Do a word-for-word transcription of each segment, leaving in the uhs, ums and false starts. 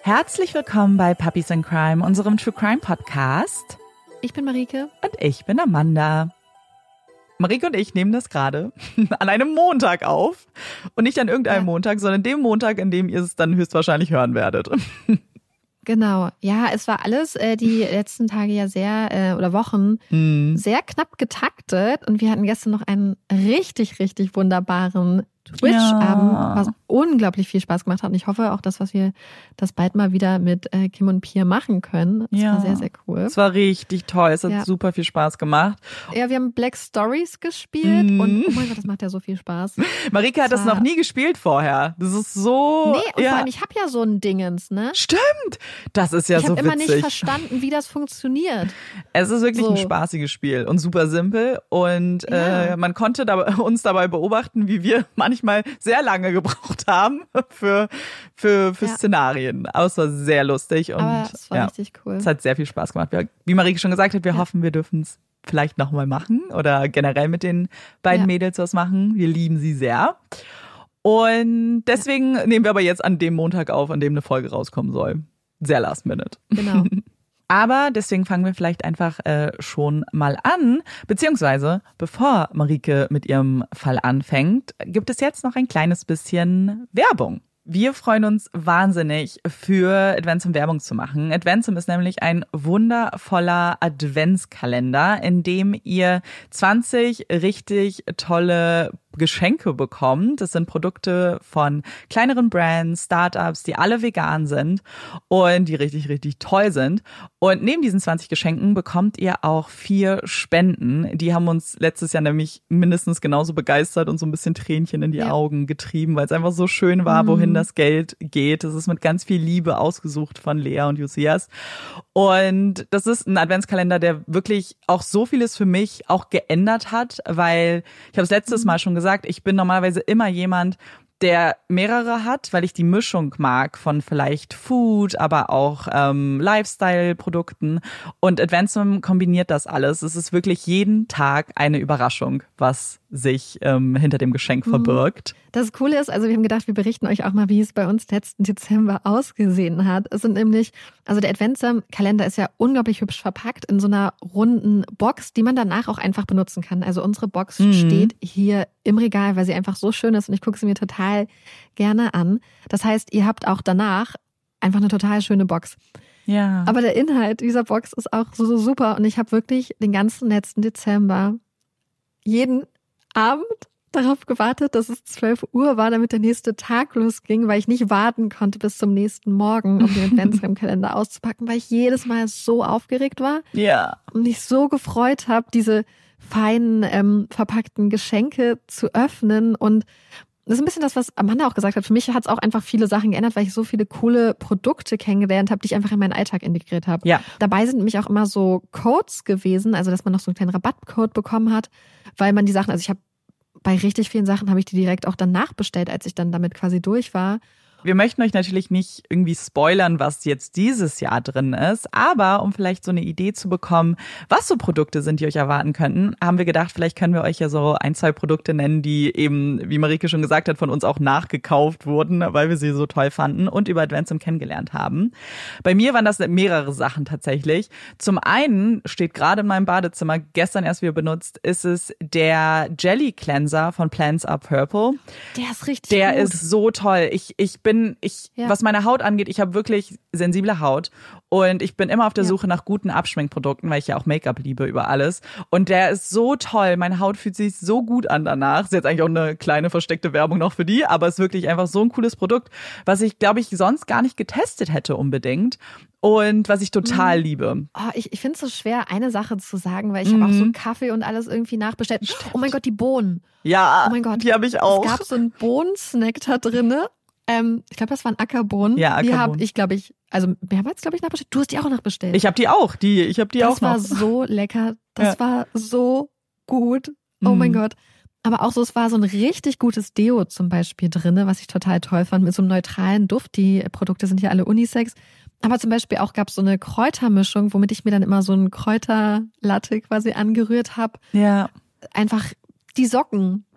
Herzlich willkommen bei Puppies in Crime, unserem True Crime Podcast. Ich bin Marike. Und ich bin Amanda. Marike und ich nehmen das gerade an einem Montag auf. Und nicht an irgendeinem ja. Montag, sondern dem Montag, an dem ihr es dann höchstwahrscheinlich hören werdet. Genau. Ja, es war alles äh, die letzten Tage ja sehr, äh, oder Wochen, hm. sehr knapp getaktet. Und wir hatten gestern noch einen richtig, richtig wunderbaren Twitch-Abend, ja. was unglaublich viel Spaß gemacht hat. Und ich hoffe auch, dass was wir das bald mal wieder mit äh, Kim und Pia machen können. Das ja. war sehr, sehr cool. Es war richtig toll. Es hat ja. super viel Spaß gemacht. Ja, wir haben Black Stories gespielt mm. und oh mein Gott, das macht ja so viel Spaß. Marike hat das, das noch nie gespielt vorher. Das ist so... Nee, und ja. vor allem, ich habe ja so ein Dingens, ne? Stimmt! Das ist ja ich so witzig. Ich habe immer nicht verstanden, wie das funktioniert. Es ist wirklich so. ein spaßiges Spiel und super simpel. Und ja. äh, man konnte dabei, uns dabei beobachten, wie wir manchmal sehr lange gebraucht haben für, für, für ja. Szenarien. Aber es war sehr lustig. Und Aber es war ja, richtig cool. Es hat sehr viel Spaß gemacht. Wie Marike schon gesagt hat, wir ja. hoffen, wir dürfen es vielleicht nochmal machen oder generell mit den beiden ja. Mädels was machen. Wir lieben sie sehr. Und deswegen ja. nehmen wir aber jetzt an dem Montag auf, an dem eine Folge rauskommen soll. Sehr last minute. Genau. Aber deswegen fangen wir vielleicht einfach äh, schon mal an. Beziehungsweise, bevor Marike mit ihrem Fall anfängt, gibt es jetzt noch ein kleines bisschen Werbung. Wir freuen uns wahnsinnig, für Adventsum Werbung zu machen. Adventsum ist nämlich ein wundervoller Adventskalender, in dem ihr zwanzig richtig tolle Geschenke bekommt. Das sind Produkte von kleineren Brands, Startups, die alle vegan sind und die richtig, richtig toll sind. Und neben diesen zwanzig Geschenken bekommt ihr auch vier Spenden. Die haben uns letztes Jahr nämlich mindestens genauso begeistert und so ein bisschen Tränchen in die ja. Augen getrieben, weil es einfach so schön war, mhm. wohin das Geld geht. Das ist mit ganz viel Liebe ausgesucht von Lea und Josias. Und das ist ein Adventskalender, der wirklich auch so vieles für mich auch geändert hat, weil ich habe es letztes Mal schon gesagt, ich bin normalerweise immer jemand, der mehrere hat, weil ich die Mischung mag von vielleicht Food, aber auch ähm, Lifestyle-Produkten. Und Adventsum kombiniert das alles. Es ist wirklich jeden Tag eine Überraschung, was sich ähm, hinter dem Geschenk verbirgt. Das Coole ist, also wir haben gedacht, wir berichten euch auch mal, wie es bei uns letzten Dezember ausgesehen hat. Es sind nämlich, also der Adventsum-Kalender ist ja unglaublich hübsch verpackt in so einer runden Box, die man danach auch einfach benutzen kann. Also unsere Box mhm. steht hier im Regal, weil sie einfach so schön ist und ich gucke sie mir total gerne an. Das heißt, ihr habt auch danach einfach eine total schöne Box. Ja. Aber der Inhalt dieser Box ist auch so, so super und ich habe wirklich den ganzen letzten Dezember jeden Abend darauf gewartet, dass es zwölf Uhr war, damit der nächste Tag losging, weil ich nicht warten konnte bis zum nächsten Morgen, um den Adventskalender auszupacken, weil ich jedes Mal so aufgeregt war ja. und mich so gefreut habe, diese feinen ähm, verpackten Geschenke zu öffnen. Und das ist ein bisschen das, was Amanda auch gesagt hat. Für mich hat es auch einfach viele Sachen geändert, weil ich so viele coole Produkte kennengelernt habe, die ich einfach in meinen Alltag integriert habe. Ja. Dabei sind nämlich auch immer so Codes gewesen, also dass man noch so einen kleinen Rabattcode bekommen hat, weil man die Sachen, also ich habe bei richtig vielen Sachen habe ich die direkt auch dann nachbestellt, als ich dann damit quasi durch war. Wir möchten euch natürlich nicht irgendwie spoilern, was jetzt dieses Jahr drin ist, aber um vielleicht so eine Idee zu bekommen, was so Produkte sind, die euch erwarten könnten, haben wir gedacht, vielleicht können wir euch ja so ein, zwei Produkte nennen, die eben, wie Marike schon gesagt hat, von uns auch nachgekauft wurden, weil wir sie so toll fanden und über Adventsum kennengelernt haben. Bei mir waren das mehrere Sachen tatsächlich. Zum einen steht gerade in meinem Badezimmer, gestern erst wieder benutzt, ist es der Jelly Cleanser von Plants Are Purple. Der ist richtig Der gut. ist so toll. Ich, ich bin Bin ich, ja. was meine Haut angeht, ich habe wirklich sensible Haut und ich bin immer auf der Suche ja. nach guten Abschminkprodukten, weil ich ja auch Make-up liebe über alles. Und der ist so toll. Meine Haut fühlt sich so gut an danach. Ist jetzt eigentlich auch eine kleine versteckte Werbung noch für die, aber ist wirklich einfach so ein cooles Produkt, was ich, glaube ich, sonst gar nicht getestet hätte unbedingt. Und was ich total mhm. liebe. Oh, ich ich finde es so schwer, eine Sache zu sagen, weil ich mhm. habe auch so Kaffee und alles irgendwie nachbestellt. Stimmt. Oh mein Gott, die Bohnen. Ja, oh mein Gott. Die habe ich auch. Es gab so einen Bohnensnack da drinne. Ähm, ich glaube, das waren Ackerbohnen. Ja, Ackerbohnen. Die habe ich, glaube ich, also mehrmals, glaube ich, nachbestellt. Du hast die auch nachbestellt. Ich habe die auch. Die, ich habe die das auch noch. Das war so lecker. Das ja. war so gut. Oh mhm. mein Gott. Aber auch so, es war so ein richtig gutes Deo zum Beispiel drinne, was ich total toll fand, mit so einem neutralen Duft. Die Produkte sind ja alle Unisex. Aber zum Beispiel auch gab es so eine Kräutermischung, womit ich mir dann immer so einen Kräuterlatte quasi angerührt habe. Ja. Einfach die Socken.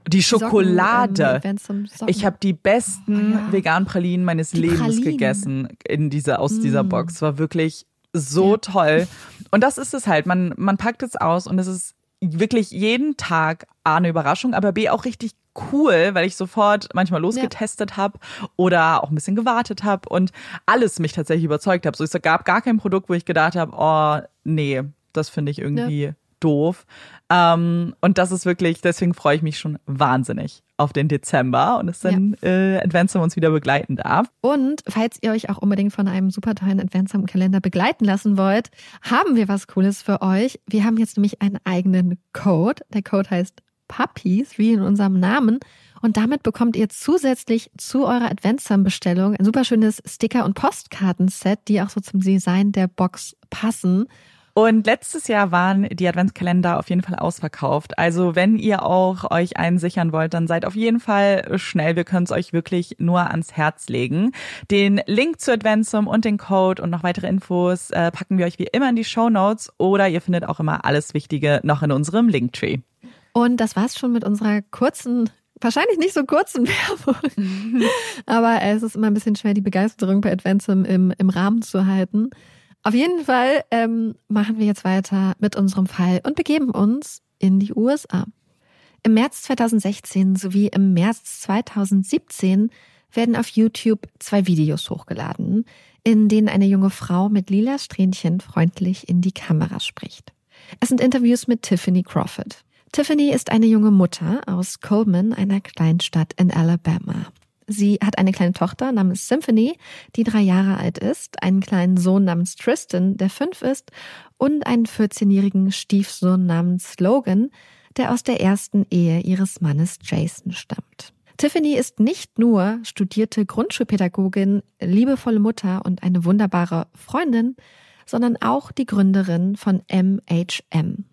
Die Schokolade. Socken, ähm, ich habe die besten oh, ja. veganen Pralinen meines die Lebens Pralinen. gegessen in dieser, aus mm. dieser Box. War wirklich so ja. toll. Und das ist es halt. Man, man packt es aus und es ist wirklich jeden Tag A, eine Überraschung, aber B, auch richtig cool, weil ich sofort manchmal losgetestet ja. habe oder auch ein bisschen gewartet habe und alles mich tatsächlich überzeugt habe. So, es gab gar kein Produkt, wo ich gedacht habe, oh, nee, das finde ich irgendwie ja. doof. Ähm, und das ist wirklich, deswegen freue ich mich schon wahnsinnig auf den Dezember und dass dann ja. äh, Adventsum uns wieder begleiten darf. Und falls ihr euch auch unbedingt von einem super tollen Adventsum-Kalender begleiten lassen wollt, haben wir was Cooles für euch. Wir haben jetzt nämlich einen eigenen Code. Der Code heißt Puppies, wie in unserem Namen. Und damit bekommt ihr zusätzlich zu eurer Adventsum-Bestellung ein super schönes Sticker- und Postkartenset, die auch so zum Design der Box passen. Und letztes Jahr waren die Adventskalender auf jeden Fall ausverkauft. Also wenn ihr auch euch einen sichern wollt, dann seid auf jeden Fall schnell. Wir können es euch wirklich nur ans Herz legen. Den Link zu Adventsum und den Code und noch weitere Infos äh, packen wir euch wie immer in die Shownotes oder ihr findet auch immer alles Wichtige noch in unserem Linktree. Und das war's schon mit unserer kurzen, wahrscheinlich nicht so kurzen Werbung. Aber es ist immer ein bisschen schwer, die Begeisterung bei Adventsum im, im Rahmen zu halten. Auf jeden Fall ähm, machen wir jetzt weiter mit unserem Fall und begeben uns in die U S A. Im März zweitausendsechzehn sowie im März zweitausendsiebzehn werden auf YouTube zwei Videos hochgeladen, in denen eine junge Frau mit lila Strähnchen freundlich in die Kamera spricht. Es sind Interviews mit Tiffany Crawford. Tiffany ist eine junge Mutter aus Coleman, einer Kleinstadt in Alabama. Sie hat eine kleine Tochter namens Symphony, die drei Jahre alt ist, einen kleinen Sohn namens Tristan, der fünf ist, und einen vierzehnjährigen Stiefsohn namens Logan, der aus der ersten Ehe ihres Mannes Jason stammt. Tiffany ist nicht nur studierte Grundschulpädagogin, liebevolle Mutter und eine wunderbare Freundin, sondern auch die Gründerin von M H M.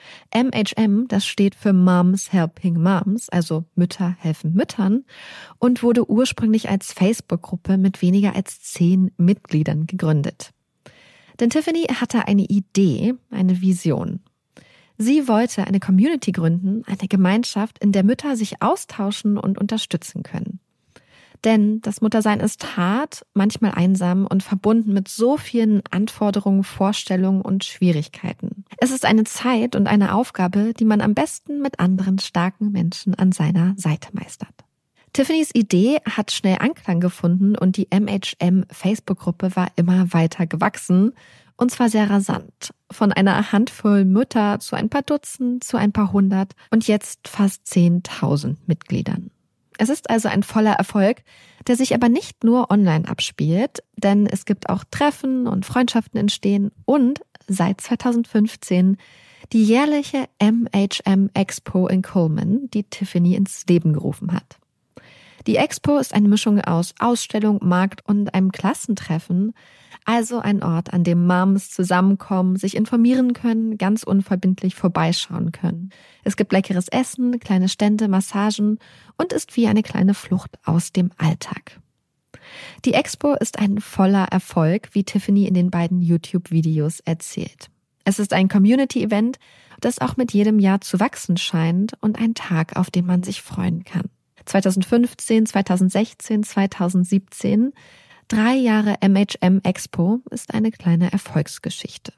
M H M, das steht für Moms Helping Moms, also Mütter helfen Müttern, und wurde ursprünglich als Facebook-Gruppe mit weniger als zehn Mitgliedern gegründet. Denn Tiffany hatte eine Idee, eine Vision. Sie wollte eine Community gründen, eine Gemeinschaft, in der Mütter sich austauschen und unterstützen können. Denn das Muttersein ist hart, manchmal einsam und verbunden mit so vielen Anforderungen, Vorstellungen und Schwierigkeiten. Es ist eine Zeit und eine Aufgabe, die man am besten mit anderen starken Menschen an seiner Seite meistert. Tiffany's Idee hat schnell Anklang gefunden und die M H M-Facebook-Gruppe war immer weiter gewachsen, und zwar sehr rasant. Von einer Handvoll Mütter zu ein paar Dutzend, zu ein paar hundert und jetzt fast zehntausend Mitgliedern. Es ist also ein voller Erfolg, der sich aber nicht nur online abspielt, denn es gibt auch Treffen und Freundschaften entstehen und seit zweitausendfünfzehn die jährliche M H M Expo in Coleman, die Tiffany ins Leben gerufen hat. Die Expo ist eine Mischung aus Ausstellung, Markt und einem Klassentreffen, also ein Ort, an dem Moms zusammenkommen, sich informieren können, ganz unverbindlich vorbeischauen können. Es gibt leckeres Essen, kleine Stände, Massagen und ist wie eine kleine Flucht aus dem Alltag. Die Expo ist ein voller Erfolg, wie Tiffany in den beiden YouTube-Videos erzählt. Es ist ein Community-Event, das auch mit jedem Jahr zu wachsen scheint und ein Tag, auf den man sich freuen kann. zweitausendfünfzehn, zweitausendsechzehn, zweitausendsiebzehn, drei Jahre M H M Expo ist eine kleine Erfolgsgeschichte.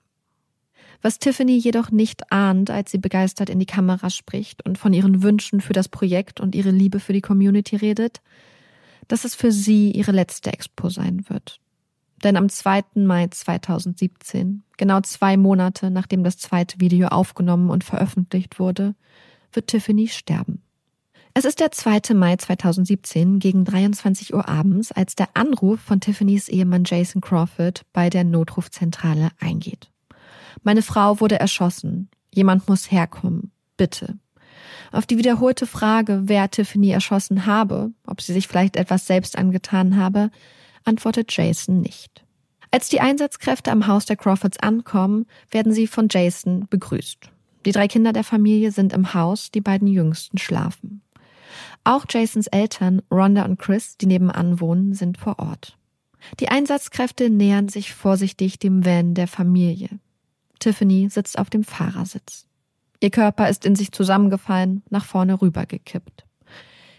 Was Tiffany jedoch nicht ahnt, als sie begeistert in die Kamera spricht und von ihren Wünschen für das Projekt und ihre Liebe für die Community redet, dass es für sie ihre letzte Expo sein wird. Denn am zweiten Mai zweitausendsiebzehn, genau zwei Monate nachdem das zweite Video aufgenommen und veröffentlicht wurde, wird Tiffany sterben. Es ist der zweite Mai zweitausendsiebzehn gegen dreiundzwanzig Uhr abends, als der Anruf von Tiffany's Ehemann Jason Crawford bei der Notrufzentrale eingeht. Meine Frau wurde erschossen. Jemand muss herkommen. Bitte. Auf die wiederholte Frage, wer Tiffany erschossen habe, ob sie sich vielleicht etwas selbst angetan habe, antwortet Jason nicht. Als die Einsatzkräfte am Haus der Crawfords ankommen, werden sie von Jason begrüßt. Die drei Kinder der Familie sind im Haus, die beiden Jüngsten schlafen. Auch Jasons Eltern, Rhonda und Chris, die nebenan wohnen, sind vor Ort. Die Einsatzkräfte nähern sich vorsichtig dem Van der Familie. Tiffany sitzt auf dem Fahrersitz. Ihr Körper ist in sich zusammengefallen, nach vorne rübergekippt.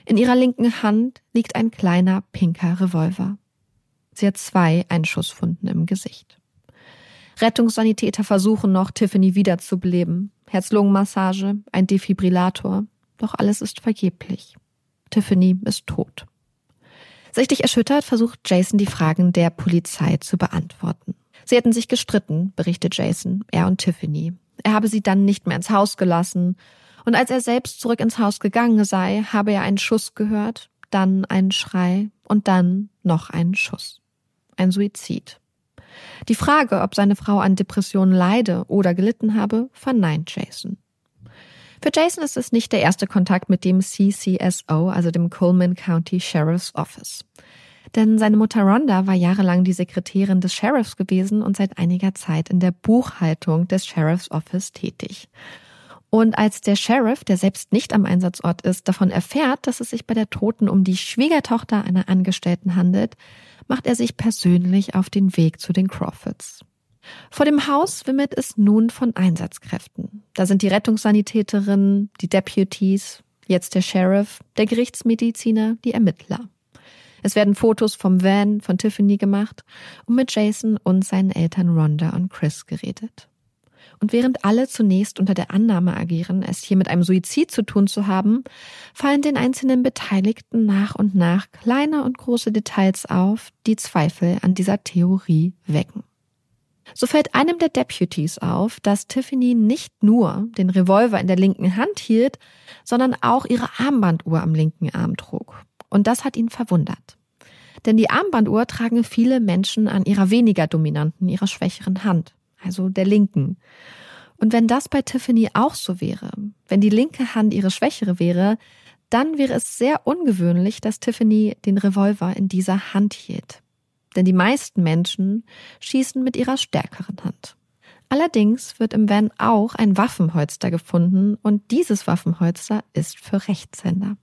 In ihrer linken Hand liegt ein kleiner pinker Revolver. Sie hat zwei Einschusswunden im Gesicht. Rettungssanitäter versuchen noch, Tiffany wiederzubeleben. Herz-Lungen-Massage, ein Defibrillator. Doch alles ist vergeblich. Tiffany ist tot. Sichtlich erschüttert versucht Jason, die Fragen der Polizei zu beantworten. Sie hätten sich gestritten, berichtet Jason, er und Tiffany. Er habe sie dann nicht mehr ins Haus gelassen. Und als er selbst zurück ins Haus gegangen sei, habe er einen Schuss gehört, dann einen Schrei und dann noch einen Schuss. Ein Suizid. Die Frage, ob seine Frau an Depressionen leide oder gelitten habe, verneint Jason. Für Jason ist es nicht der erste Kontakt mit dem C C S O, also dem Coleman County Sheriff's Office. Denn seine Mutter Rhonda war jahrelang die Sekretärin des Sheriffs gewesen und seit einiger Zeit in der Buchhaltung des Sheriff's Office tätig. Und als der Sheriff, der selbst nicht am Einsatzort ist, davon erfährt, dass es sich bei der Toten um die Schwiegertochter einer Angestellten handelt, macht er sich persönlich auf den Weg zu den Crawfords. Vor dem Haus wimmelt es nun von Einsatzkräften. Da sind die Rettungssanitäterinnen, die Deputies, jetzt der Sheriff, der Gerichtsmediziner, die Ermittler. Es werden Fotos vom Van von Tiffany gemacht und mit Jason und seinen Eltern Rhonda und Chris geredet. Und während alle zunächst unter der Annahme agieren, es hier mit einem Suizid zu tun zu haben, fallen den einzelnen Beteiligten nach und nach kleine und große Details auf, die Zweifel an dieser Theorie wecken. So fällt einem der Deputies auf, dass Tiffany nicht nur den Revolver in der linken Hand hielt, sondern auch ihre Armbanduhr am linken Arm trug. Und das hat ihn verwundert. Denn die Armbanduhr tragen viele Menschen an ihrer weniger dominanten, ihrer schwächeren Hand, also der linken. Und wenn das bei Tiffany auch so wäre, wenn die linke Hand ihre schwächere wäre, dann wäre es sehr ungewöhnlich, dass Tiffany den Revolver in dieser Hand hielt. Denn die meisten Menschen schießen mit ihrer stärkeren Hand. Allerdings wird im Van auch ein Waffenholster gefunden und dieses Waffenholster ist für Rechtshänder.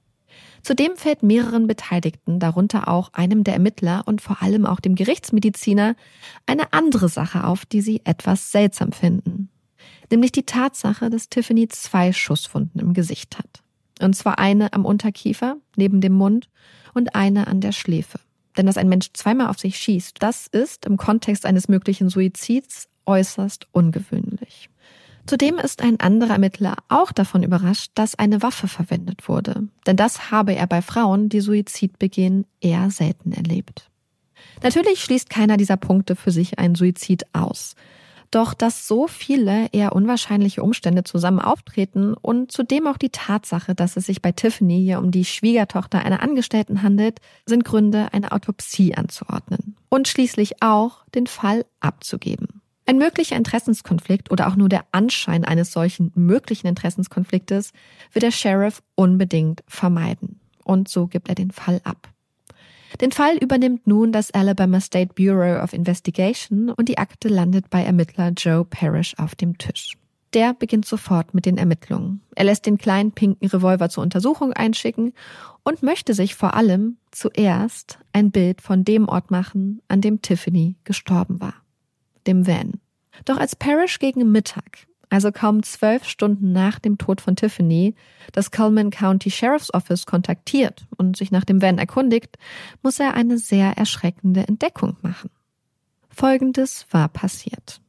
Zudem fällt mehreren Beteiligten, darunter auch einem der Ermittler und vor allem auch dem Gerichtsmediziner, eine andere Sache auf, die sie etwas seltsam finden. Nämlich die Tatsache, dass Tiffany zwei Schusswunden im Gesicht hat. Und zwar eine am Unterkiefer, neben dem Mund, und eine an der Schläfe. Denn dass ein Mensch zweimal auf sich schießt, das ist im Kontext eines möglichen Suizids äußerst ungewöhnlich. Zudem ist ein anderer Ermittler auch davon überrascht, dass eine Waffe verwendet wurde. Denn das habe er bei Frauen, die Suizid begehen, eher selten erlebt. Natürlich schließt keiner dieser Punkte für sich einen Suizid aus. Doch dass so viele eher unwahrscheinliche Umstände zusammen auftreten und zudem auch die Tatsache, dass es sich bei Tiffany hier um die Schwiegertochter einer Angestellten handelt, sind Gründe, eine Autopsie anzuordnen und schließlich auch den Fall abzugeben. Ein möglicher Interessenskonflikt oder auch nur der Anschein eines solchen möglichen Interessenskonfliktes wird der Sheriff unbedingt vermeiden. Und so gibt er den Fall ab. Den Fall übernimmt nun das Alabama State Bureau of Investigation und die Akte landet bei Ermittler Joe Parrish auf dem Tisch. Der beginnt sofort mit den Ermittlungen. Er lässt den kleinen pinken Revolver zur Untersuchung einschicken und möchte sich vor allem zuerst ein Bild von dem Ort machen, an dem Tiffany gestorben war. Dem Van. Doch als Parrish gegen Mittag, also kaum zwölf Stunden nach dem Tod von Tiffany, das Coleman County Sheriff's Office kontaktiert und sich nach dem Van erkundigt, muss er eine sehr erschreckende Entdeckung machen. Folgendes war passiert.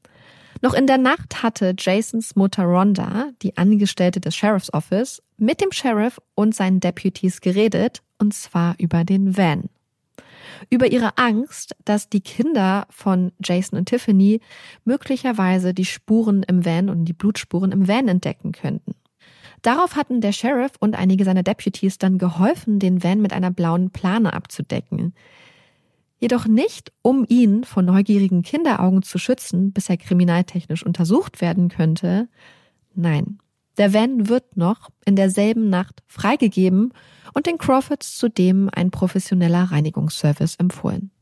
Noch in der Nacht hatte Jasons Mutter Rhonda, die Angestellte des Sheriff's Office, mit dem Sheriff und seinen Deputies geredet, und zwar über den Van. Über ihre Angst, dass die Kinder von Jason und Tiffany möglicherweise die Spuren im Van und die Blutspuren im Van entdecken könnten. Darauf hatten der Sheriff und einige seiner Deputies dann geholfen, den Van mit einer blauen Plane abzudecken. Jedoch nicht, um ihn vor neugierigen Kinderaugen zu schützen, bis er kriminaltechnisch untersucht werden könnte. Nein, der Van wird noch in derselben Nacht freigegeben und den Crawfords zudem ein professioneller Reinigungsservice empfohlen.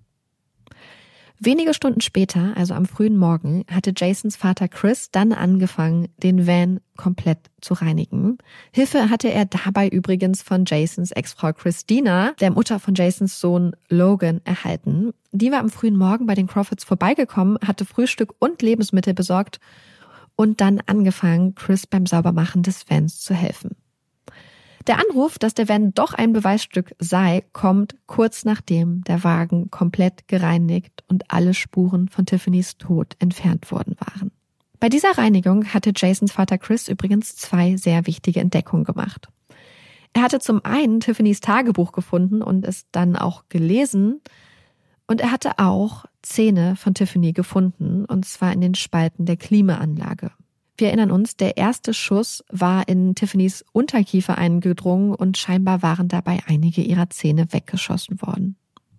Wenige Stunden später, also am frühen Morgen, hatte Jasons Vater Chris dann angefangen, den Van komplett zu reinigen. Hilfe hatte er dabei übrigens von Jasons Ex-Frau Christina, der Mutter von Jasons Sohn Logan, erhalten. Die war am frühen Morgen bei den Crawfords vorbeigekommen, hatte Frühstück und Lebensmittel besorgt und dann angefangen, Chris beim Saubermachen des Vans zu helfen. Der Anruf, dass der Van doch ein Beweisstück sei, kommt kurz nachdem der Wagen komplett gereinigt und alle Spuren von Tiffany's Tod entfernt worden waren. Bei dieser Reinigung hatte Jasons Vater Chris übrigens zwei sehr wichtige Entdeckungen gemacht. Er hatte zum einen Tiffany's Tagebuch gefunden und es dann auch gelesen, und er hatte auch Zähne von Tiffany gefunden, und zwar in den Spalten der Klimaanlage. Wir erinnern uns, der erste Schuss war in Tiffany's Unterkiefer eingedrungen und scheinbar waren dabei einige ihrer Zähne weggeschossen worden.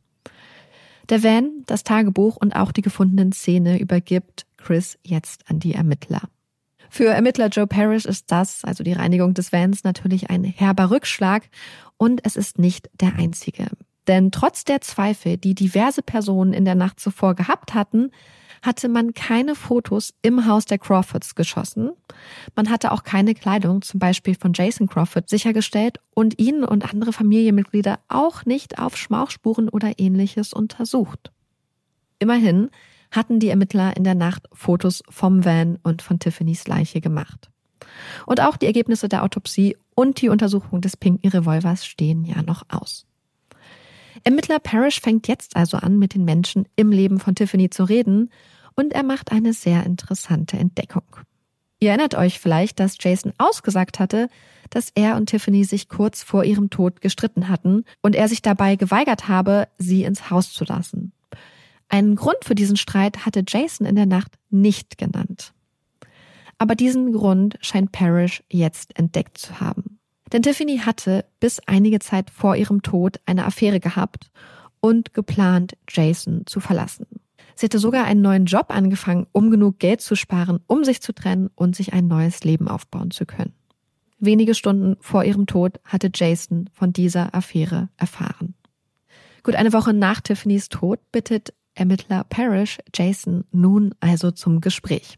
Der Van, das Tagebuch und auch die gefundenen Zähne übergibt Chris jetzt an die Ermittler. Für Ermittler Joe Parrish ist das, also die Reinigung des Vans, natürlich ein herber Rückschlag, und es ist nicht der einzige. Denn trotz der Zweifel, die diverse Personen in der Nacht zuvor gehabt hatten, hatte man keine Fotos im Haus der Crawfords geschossen. Man hatte auch keine Kleidung, zum Beispiel von Jason Crawford, sichergestellt und ihn und andere Familienmitglieder auch nicht auf Schmauchspuren oder Ähnliches untersucht. Immerhin hatten die Ermittler in der Nacht Fotos vom Van und von Tiffany's Leiche gemacht. Und auch die Ergebnisse der Autopsie und die Untersuchung des pinken Revolvers stehen ja noch aus. Ermittler Parrish fängt jetzt also an, mit den Menschen im Leben von Tiffany zu reden, und er macht eine sehr interessante Entdeckung. Ihr erinnert euch vielleicht, dass Jason ausgesagt hatte, dass er und Tiffany sich kurz vor ihrem Tod gestritten hatten und er sich dabei geweigert habe, sie ins Haus zu lassen. Einen Grund für diesen Streit hatte Jason in der Nacht nicht genannt. Aber diesen Grund scheint Parrish jetzt entdeckt zu haben. Denn Tiffany hatte bis einige Zeit vor ihrem Tod eine Affäre gehabt und geplant, Jason zu verlassen. Sie hatte sogar einen neuen Job angefangen, um genug Geld zu sparen, um sich zu trennen und sich ein neues Leben aufbauen zu können. Wenige Stunden vor ihrem Tod hatte Jason von dieser Affäre erfahren. Gut, eine Woche nach Tiffany's Tod bittet Ermittler Parrish Jason nun also zum Gespräch.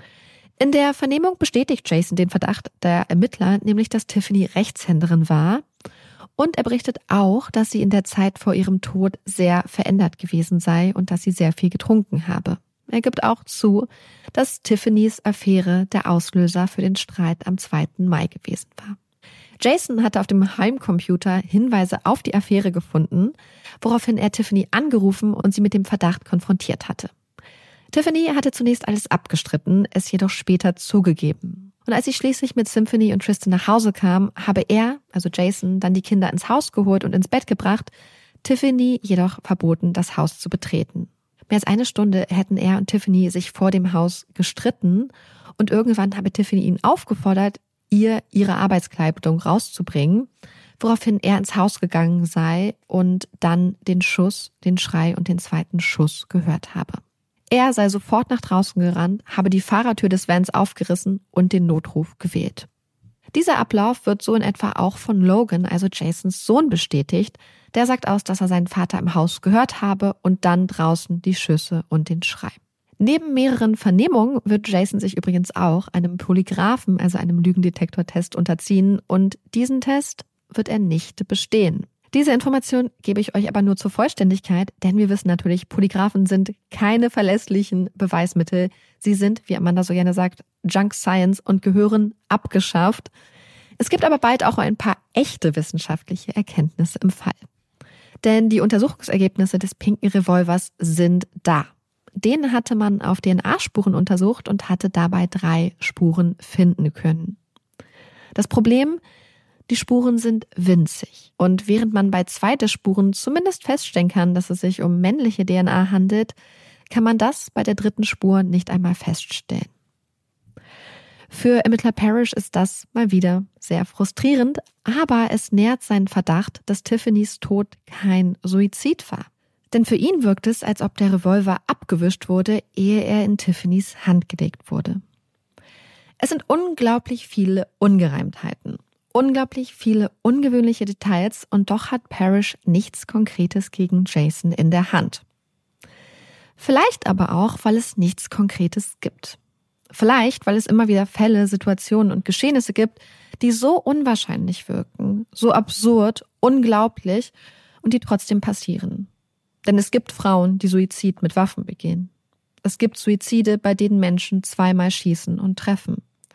In der Vernehmung bestätigt Jason den Verdacht der Ermittler, nämlich dass Tiffany Rechtshänderin war, und er berichtet auch, dass sie in der Zeit vor ihrem Tod sehr verändert gewesen sei und dass sie sehr viel getrunken habe. Er gibt auch zu, dass Tiffany's Affäre der Auslöser für den Streit am zweiten Mai gewesen war. Jason hatte auf dem Heimcomputer Hinweise auf die Affäre gefunden, woraufhin er Tiffany angerufen und sie mit dem Verdacht konfrontiert hatte. Tiffany hatte zunächst alles abgestritten, es jedoch später zugegeben. Und als sie schließlich mit Symphony und Tristan nach Hause kam, habe er, also Jason, dann die Kinder ins Haus geholt und ins Bett gebracht, Tiffany jedoch verboten, das Haus zu betreten. Mehr als eine Stunde hätten er und Tiffany sich vor dem Haus gestritten und irgendwann habe Tiffany ihn aufgefordert, ihr ihre Arbeitskleidung rauszubringen, woraufhin er ins Haus gegangen sei und dann den Schuss, den Schrei und den zweiten Schuss gehört habe. Er sei sofort nach draußen gerannt, habe die Fahrertür des Vans aufgerissen und den Notruf gewählt. Dieser Ablauf wird so in etwa auch von Logan, also Jasons Sohn, bestätigt. Der sagt aus, dass er seinen Vater im Haus gehört habe und dann draußen die Schüsse und den Schrei. Neben mehreren Vernehmungen wird Jason sich übrigens auch einem Polygraphen, also einem Lügendetektortest, unterziehen und diesen Test wird er nicht bestehen. Diese Information gebe ich euch aber nur zur Vollständigkeit, denn wir wissen natürlich, Polygraphen sind keine verlässlichen Beweismittel. Sie sind, wie Amanda so gerne sagt, Junk Science und gehören abgeschafft. Es gibt aber bald auch ein paar echte wissenschaftliche Erkenntnisse im Fall. Denn die Untersuchungsergebnisse des pinken Revolvers sind da. Den hatte man auf D N A-Spuren untersucht und hatte dabei drei Spuren finden können. Das Problem: Die Spuren sind winzig. Und während man bei zwei der Spuren zumindest feststellen kann, dass es sich um männliche D N A handelt, kann man das bei der dritten Spur nicht einmal feststellen. Für Ermittler Parrish ist das mal wieder sehr frustrierend, aber es nährt seinen Verdacht, dass Tiffany's Tod kein Suizid war. Denn für ihn wirkt es, als ob der Revolver abgewischt wurde, ehe er in Tiffany's Hand gelegt wurde. Es sind unglaublich viele Ungereimtheiten. Unglaublich viele ungewöhnliche Details und doch hat Parrish nichts Konkretes gegen Jason in der Hand. Vielleicht aber auch, weil es nichts Konkretes gibt. Vielleicht, weil es immer wieder Fälle, Situationen und Geschehnisse gibt, die so unwahrscheinlich wirken, so absurd, unglaublich und die trotzdem passieren. Denn es gibt Frauen, die Suizid mit Waffen begehen. Es gibt Suizide, bei denen Menschen zweimal schießen und treffen.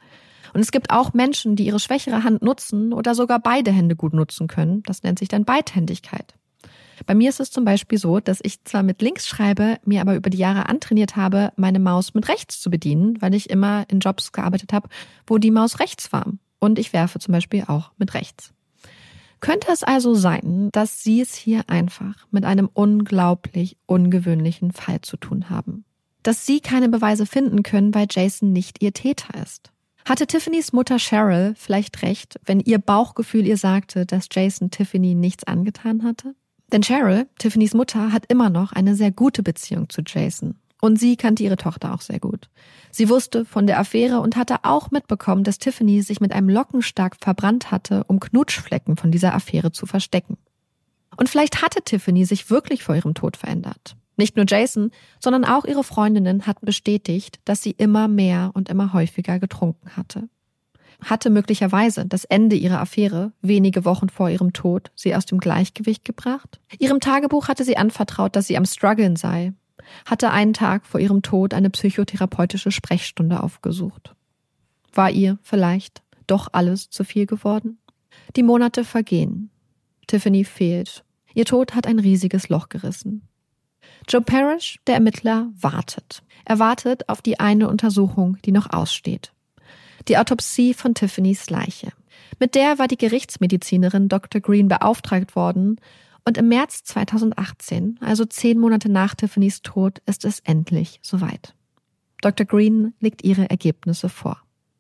Und es gibt auch Menschen, die ihre schwächere Hand nutzen oder sogar beide Hände gut nutzen können. Das nennt sich dann Beidhändigkeit. Bei mir ist es zum Beispiel so, dass ich zwar mit links schreibe, mir aber über die Jahre antrainiert habe, meine Maus mit rechts zu bedienen, weil ich immer in Jobs gearbeitet habe, wo die Maus rechts war. Und ich werfe zum Beispiel auch mit rechts. Könnte es also sein, dass Sie es hier einfach mit einem unglaublich ungewöhnlichen Fall zu tun haben? Dass Sie keine Beweise finden können, weil Jason nicht Ihr Täter ist? Hatte Tiffany's Mutter Cheryl vielleicht recht, wenn ihr Bauchgefühl ihr sagte, dass Jason Tiffany nichts angetan hatte? Denn Cheryl, Tiffany's Mutter, hat immer noch eine sehr gute Beziehung zu Jason. Und sie kannte ihre Tochter auch sehr gut. Sie wusste von der Affäre und hatte auch mitbekommen, dass Tiffany sich mit einem Lockenstark verbrannt hatte, um Knutschflecken von dieser Affäre zu verstecken. Und vielleicht hatte Tiffany sich wirklich vor ihrem Tod verändert. Nicht nur Jason, sondern auch ihre Freundinnen hatten bestätigt, dass sie immer mehr und immer häufiger getrunken hatte. Hatte möglicherweise das Ende ihrer Affäre wenige Wochen vor ihrem Tod sie aus dem Gleichgewicht gebracht? Ihrem Tagebuch hatte sie anvertraut, dass sie am Struggeln sei. Hatte einen Tag vor ihrem Tod eine psychotherapeutische Sprechstunde aufgesucht. War ihr vielleicht doch alles zu viel geworden? Die Monate vergehen. Tiffany fehlt. Ihr Tod hat ein riesiges Loch gerissen. Joe Parrish, der Ermittler, wartet. Er wartet auf die eine Untersuchung, die noch aussteht. Die Autopsie von Tiffany's Leiche. Mit der war die Gerichtsmedizinerin Doktor Green beauftragt worden und im März zweitausendachtzehn, also zehn Monate nach Tiffany's Tod, ist es endlich soweit. Doktor Green legt ihre Ergebnisse vor.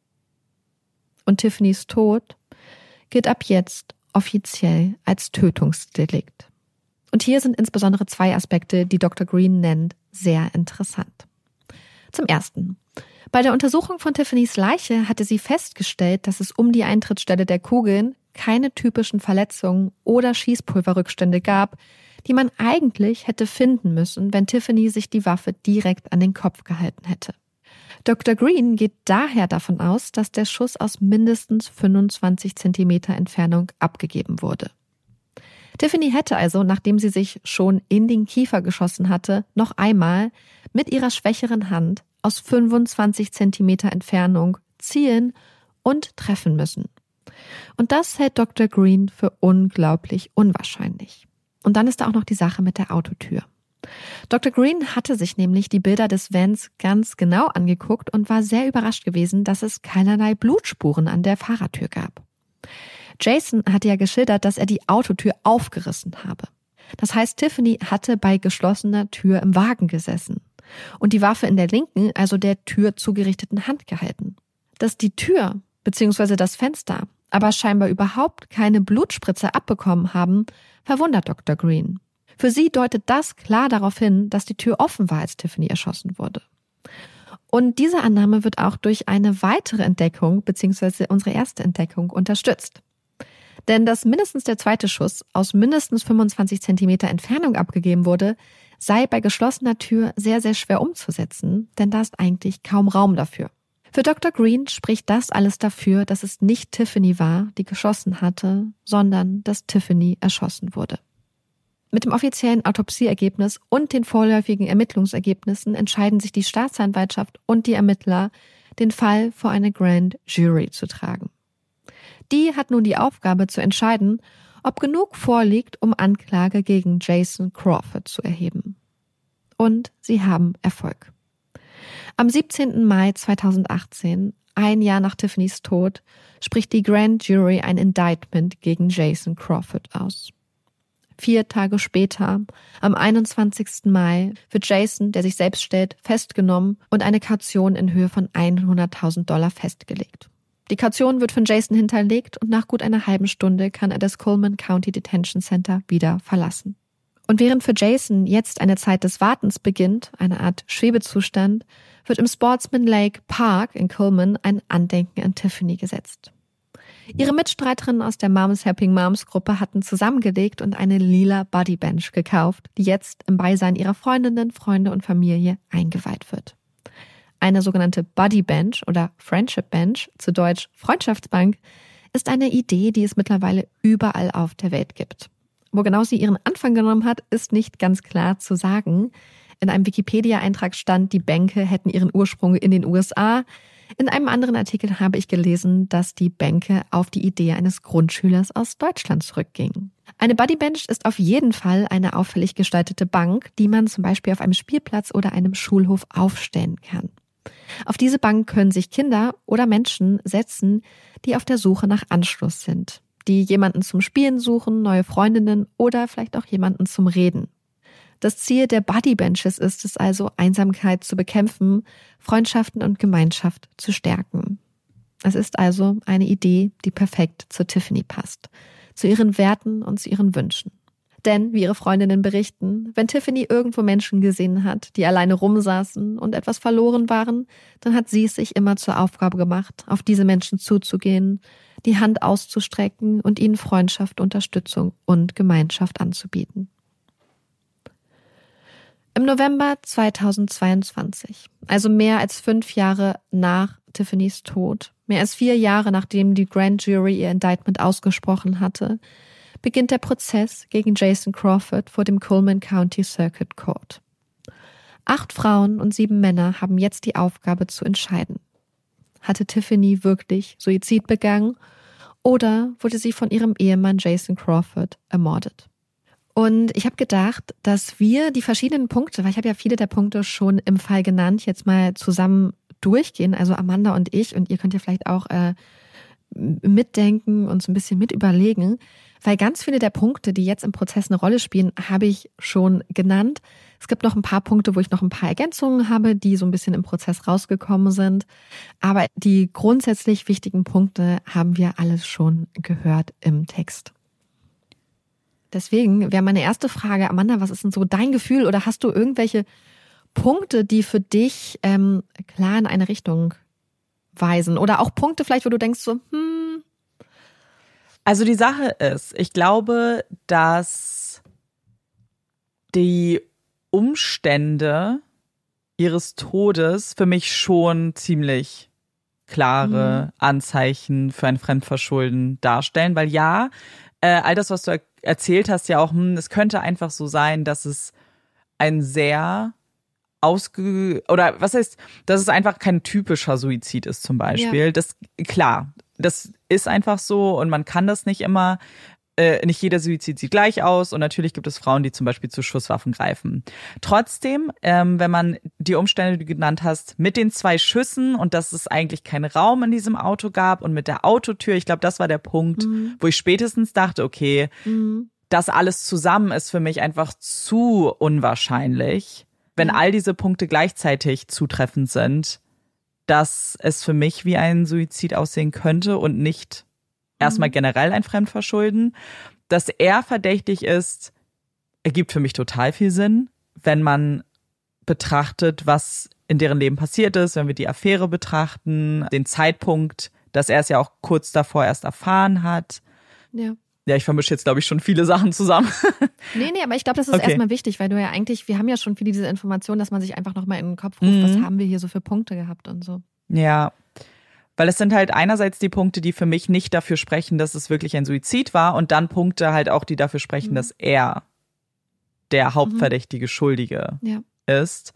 Und Tiffany's Tod gilt ab jetzt offiziell als Tötungsdelikt. Und hier sind insbesondere zwei Aspekte, die Doktor Green nennt, sehr interessant. Zum Ersten. Bei der Untersuchung von Tiffany's Leiche hatte sie festgestellt, dass es um die Eintrittsstelle der Kugeln keine typischen Verletzungen oder Schießpulverrückstände gab, die man eigentlich hätte finden müssen, wenn Tiffany sich die Waffe direkt an den Kopf gehalten hätte. Doktor Green geht daher davon aus, dass der Schuss aus mindestens fünfundzwanzig Zentimeter Entfernung abgegeben wurde. Tiffany hätte also, nachdem sie sich schon in den Kiefer geschossen hatte, noch einmal mit ihrer schwächeren Hand aus fünfundzwanzig Zentimeter Entfernung zielen und treffen müssen. Und das hält Doktor Green für unglaublich unwahrscheinlich. Und dann ist da auch noch die Sache mit der Autotür. Doktor Green hatte sich nämlich die Bilder des Vans ganz genau angeguckt und war sehr überrascht gewesen, dass es keinerlei Blutspuren an der Fahrertür gab. Jason hatte ja geschildert, dass er die Autotür aufgerissen habe. Das heißt, Tiffany hatte bei geschlossener Tür im Wagen gesessen und die Waffe in der linken, also der Tür zugerichteten Hand gehalten. Dass die Tür bzw. das Fenster aber scheinbar überhaupt keine Blutspritze abbekommen haben, verwundert Doktor Green. Für sie deutet das klar darauf hin, dass die Tür offen war, als Tiffany erschossen wurde. Und diese Annahme wird auch durch eine weitere Entdeckung bzw. unsere erste Entdeckung unterstützt. Denn dass mindestens der zweite Schuss aus mindestens fünfundzwanzig Zentimeter Entfernung abgegeben wurde, sei bei geschlossener Tür sehr, sehr schwer umzusetzen, denn da ist eigentlich kaum Raum dafür. Für Doktor Green spricht das alles dafür, dass es nicht Tiffany war, die geschossen hatte, sondern dass Tiffany erschossen wurde. Mit dem offiziellen Autopsieergebnis und den vorläufigen Ermittlungsergebnissen entscheiden sich die Staatsanwaltschaft und die Ermittler, den Fall vor eine Grand Jury zu tragen. Die hat nun die Aufgabe zu entscheiden, ob genug vorliegt, um Anklage gegen Jason Crawford zu erheben. Und sie haben Erfolg. Am siebzehnten Mai zweitausendachtzehn, ein Jahr nach Tiffany's Tod, spricht die Grand Jury ein Indictment gegen Jason Crawford aus. Vier Tage später, am einundzwanzigsten Mai, wird Jason, der sich selbst stellt, festgenommen und eine Kaution in Höhe von hunderttausend Dollar festgelegt. Die Kaution wird von Jason hinterlegt und nach gut einer halben Stunde kann er das Coleman County Detention Center wieder verlassen. Und während für Jason jetzt eine Zeit des Wartens beginnt, eine Art Schwebezustand, wird im Sportsman Lake Park in Coleman ein Andenken an Tiffany gesetzt. Ihre Mitstreiterinnen aus der Moms Helping Moms Gruppe hatten zusammengelegt und eine lila Bodybench gekauft, die jetzt im Beisein ihrer Freundinnen, Freunde und Familie eingeweiht wird. Eine sogenannte Bodybench oder Friendship Bench, zu Deutsch Freundschaftsbank, ist eine Idee, die es mittlerweile überall auf der Welt gibt. Wo genau sie ihren Anfang genommen hat, ist nicht ganz klar zu sagen. In einem Wikipedia-Eintrag stand, die Bänke hätten ihren Ursprung in den U S A. In einem anderen Artikel habe ich gelesen, dass die Bänke auf die Idee eines Grundschülers aus Deutschland zurückgingen. Eine Buddybench ist auf jeden Fall eine auffällig gestaltete Bank, die man zum Beispiel auf einem Spielplatz oder einem Schulhof aufstellen kann. Auf diese Bank können sich Kinder oder Menschen setzen, die auf der Suche nach Anschluss sind, die jemanden zum Spielen suchen, neue Freundinnen oder vielleicht auch jemanden zum Reden. Das Ziel der Buddybenches ist es also, Einsamkeit zu bekämpfen, Freundschaften und Gemeinschaft zu stärken. Es ist also eine Idee, die perfekt zu Tiffany passt, zu ihren Werten und zu ihren Wünschen. Denn, wie ihre Freundinnen berichten, wenn Tiffany irgendwo Menschen gesehen hat, die alleine rumsaßen und etwas verloren waren, dann hat sie es sich immer zur Aufgabe gemacht, auf diese Menschen zuzugehen, die Hand auszustrecken und ihnen Freundschaft, Unterstützung und Gemeinschaft anzubieten. Im November zweitausendzweiundzwanzig, also mehr als fünf Jahre nach Tiffany's Tod, mehr als vier Jahre nachdem die Grand Jury ihr Indictment ausgesprochen hatte, beginnt der Prozess gegen Jason Crawford vor dem Cullman County Circuit Court. Acht Frauen und sieben Männer haben jetzt die Aufgabe zu entscheiden. Hatte Tiffany wirklich Suizid begangen oder wurde sie von ihrem Ehemann Jason Crawford ermordet? Und ich habe gedacht, dass wir die verschiedenen Punkte, weil ich habe ja viele der Punkte schon im Fall genannt, jetzt mal zusammen durchgehen, also Amanda und ich, und ihr könnt ja vielleicht auch äh, mitdenken und so ein bisschen mit überlegen, weil ganz viele der Punkte, die jetzt im Prozess eine Rolle spielen, habe ich schon genannt. Es gibt noch ein paar Punkte, wo ich noch ein paar Ergänzungen habe, die so ein bisschen im Prozess rausgekommen sind. Aber die grundsätzlich wichtigen Punkte haben wir alles schon gehört im Text. Deswegen wäre meine erste Frage, Amanda, was ist denn so dein Gefühl oder hast du irgendwelche Punkte, die für dich ähm, klar in eine Richtung weisen? Oder auch Punkte vielleicht, wo du denkst so, hm. Also die Sache ist, ich glaube, dass die Umstände ihres Todes für mich schon ziemlich klare mhm. Anzeichen für ein Fremdverschulden darstellen, weil ja, äh, all das, was du er- erzählt hast, ja auch, hm, es könnte einfach so sein, dass es ein sehr ausge... oder was heißt, dass es einfach kein typischer Suizid ist zum Beispiel. Ja. Das, klar, das ist einfach so und man kann das nicht immer, äh, nicht jeder Suizid sieht gleich aus und natürlich gibt es Frauen, die zum Beispiel zu Schusswaffen greifen. Trotzdem, ähm, wenn man die Umstände, die du genannt hast, mit den zwei Schüssen und dass es eigentlich keinen Raum in diesem Auto gab und mit der Autotür, ich glaube, das war der Punkt, mhm. wo ich spätestens dachte, okay, mhm. das alles zusammen ist für mich einfach zu unwahrscheinlich, wenn mhm. all diese Punkte gleichzeitig zutreffend sind, dass es für mich wie ein Suizid aussehen könnte und nicht mhm. erstmal generell ein Fremdverschulden. Dass er verdächtig ist, ergibt für mich total viel Sinn, wenn man betrachtet, was in deren Leben passiert ist, wenn wir die Affäre betrachten, den Zeitpunkt, dass er es ja auch kurz davor erst erfahren hat. Ja. Ja, ich vermische jetzt, glaube ich, schon viele Sachen zusammen. Nee, nee, aber ich glaube, das ist okay. erstmal wichtig, weil du ja eigentlich, wir haben ja schon viele diese Informationen, dass man sich einfach nochmal in den Kopf ruft, mhm. was haben wir hier so für Punkte gehabt und so. Ja, weil es sind halt einerseits die Punkte, die für mich nicht dafür sprechen, dass es wirklich ein Suizid war und dann Punkte halt auch, die dafür sprechen, mhm. dass er der hauptverdächtige mhm. Schuldige ja. ist.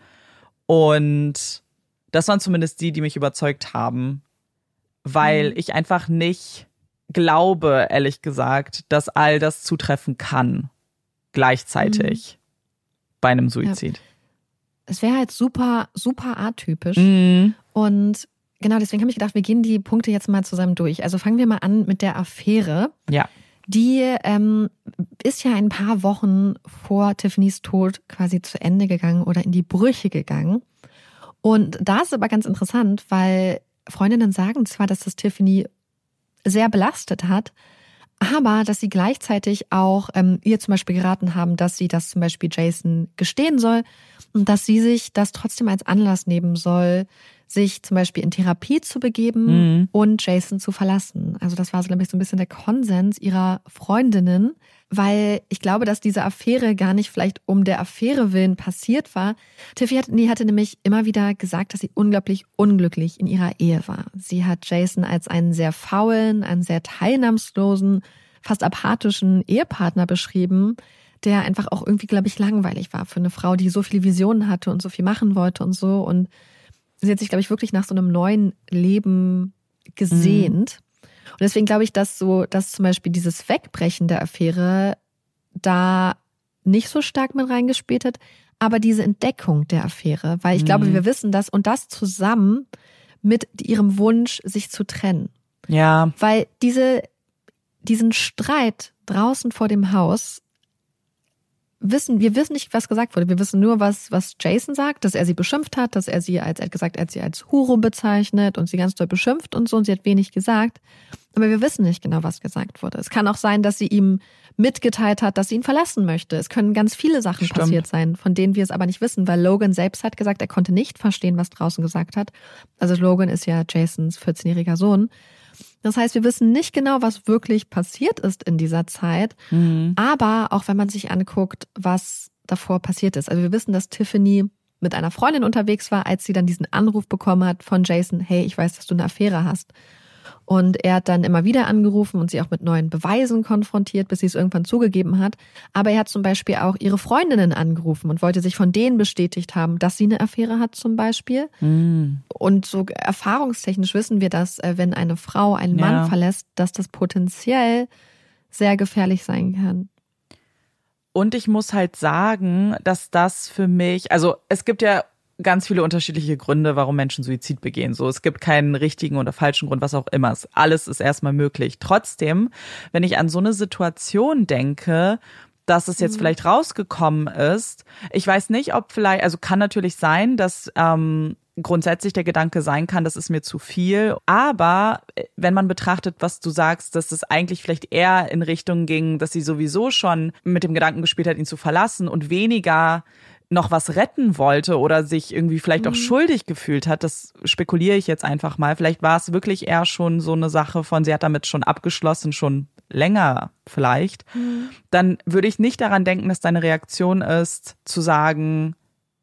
Und das waren zumindest die, die mich überzeugt haben, weil mhm. ich einfach nicht glaube, ehrlich gesagt, dass all das zutreffen kann, gleichzeitig mhm. bei einem Suizid. Ja. Es wäre halt super, super atypisch. Mhm. Und genau, deswegen habe ich gedacht, wir gehen die Punkte jetzt mal zusammen durch. Also fangen wir mal an mit der Affäre. Ja. Die ähm, ist ja ein paar Wochen vor Tiffany's Tod quasi zu Ende gegangen oder in die Brüche gegangen. Und da ist aber ganz interessant, weil Freundinnen sagen zwar, dass das Tiffany sehr belastet hat, aber dass sie gleichzeitig auch ähm, ihr zum Beispiel geraten haben, dass sie das zum Beispiel Jason gestehen soll und dass sie sich das trotzdem als Anlass nehmen soll, sich zum Beispiel in Therapie zu begeben mhm. und Jason zu verlassen. Also das war so, glaube ich, so ein bisschen der Konsens ihrer Freundinnen, weil ich glaube, dass diese Affäre gar nicht vielleicht um der Affäre willen passiert war. Tiffany hatte nämlich immer wieder gesagt, dass sie unglaublich unglücklich in ihrer Ehe war. Sie hat Jason als einen sehr faulen, einen sehr teilnahmslosen, fast apathischen Ehepartner beschrieben, der einfach auch irgendwie, glaube ich, langweilig war für eine Frau, die so viele Visionen hatte und so viel machen wollte und so. Und sie hat sich, glaube ich, wirklich nach so einem neuen Leben gesehnt. Mhm. Und deswegen glaube ich, dass so, dass zum Beispiel dieses Wegbrechen der Affäre da nicht so stark mit reingespielt hat, aber diese Entdeckung der Affäre, weil ich mhm. glaube, wir wissen das und das zusammen mit ihrem Wunsch, sich zu trennen. Ja. Weil diese, diesen Streit draußen vor dem Haus wissen, wir wissen nicht, was gesagt wurde. Wir wissen nur, was, was Jason sagt, dass er sie beschimpft hat, dass er sie als, er hat gesagt, er hat sie als Hure bezeichnet und sie ganz doll beschimpft und so und sie hat wenig gesagt. Aber wir wissen nicht genau, was gesagt wurde. Es kann auch sein, dass sie ihm mitgeteilt hat, dass sie ihn verlassen möchte. Es können ganz viele Sachen Stimmt. passiert sein, von denen wir es aber nicht wissen, weil Logan selbst hat gesagt, er konnte nicht verstehen, was draußen gesagt hat. Also Logan ist ja Jasons vierzehnjähriger Sohn. Das heißt, wir wissen nicht genau, was wirklich passiert ist in dieser Zeit. Mhm. Aber auch wenn man sich anguckt, was davor passiert ist. Also wir wissen, dass Tiffany mit einer Freundin unterwegs war, als sie dann diesen Anruf bekommen hat von Jason, hey, ich weiß, dass du eine Affäre hast. Und er hat dann immer wieder angerufen und sie auch mit neuen Beweisen konfrontiert, bis sie es irgendwann zugegeben hat. Aber er hat zum Beispiel auch ihre Freundinnen angerufen und wollte sich von denen bestätigt haben, dass sie eine Affäre hat zum Beispiel. Mhm. Und so erfahrungstechnisch wissen wir, dass wenn eine Frau einen Mann ja. verlässt, dass das potenziell sehr gefährlich sein kann. Und ich muss halt sagen, dass das für mich, also es gibt ja ganz viele unterschiedliche Gründe, warum Menschen Suizid begehen. So, es gibt keinen richtigen oder falschen Grund, was auch immer. Alles ist erstmal möglich. Trotzdem, wenn ich an so eine Situation denke, dass es jetzt mhm. vielleicht rausgekommen ist, ich weiß nicht, ob vielleicht, also kann natürlich sein, dass ähm, grundsätzlich der Gedanke sein kann, das ist mir zu viel. Aber wenn man betrachtet, was du sagst, dass es eigentlich vielleicht eher in Richtung ging, dass sie sowieso schon mit dem Gedanken gespielt hat, ihn zu verlassen und weniger noch was retten wollte oder sich irgendwie vielleicht auch mhm. schuldig gefühlt hat, das spekuliere ich jetzt einfach mal. Vielleicht war es wirklich eher schon so eine Sache von, sie hat damit schon abgeschlossen, schon länger vielleicht. Mhm. Dann würde ich nicht daran denken, dass deine Reaktion ist, zu sagen,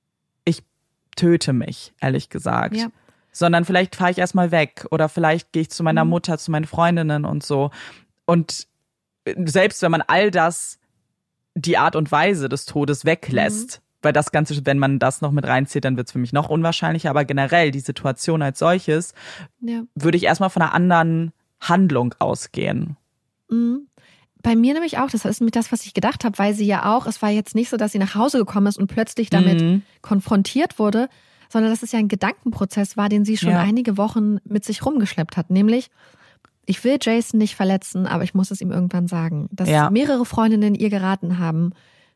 ich töte mich, ehrlich gesagt. Ja. Sondern vielleicht fahre ich erstmal weg oder vielleicht gehe ich zu meiner mhm. Mutter, zu meinen Freundinnen und so. Und selbst wenn man all das, die Art und Weise des Todes weglässt, mhm. weil das Ganze, wenn man das noch mit reinzieht, dann wird es für mich noch unwahrscheinlicher. Aber generell die Situation als solches, ja. würde ich erstmal von einer anderen Handlung ausgehen. Mhm. Bei mir nämlich auch, das ist nämlich das, was ich gedacht habe, weil sie ja auch, es war jetzt nicht so, dass sie nach Hause gekommen ist und plötzlich damit mhm. konfrontiert wurde, sondern dass es ja ein Gedankenprozess war, den sie schon ja. einige Wochen mit sich rumgeschleppt hat. Nämlich, ich will Jason nicht verletzen, aber ich muss es ihm irgendwann sagen. Dass ja. mehrere Freundinnen ihr geraten haben,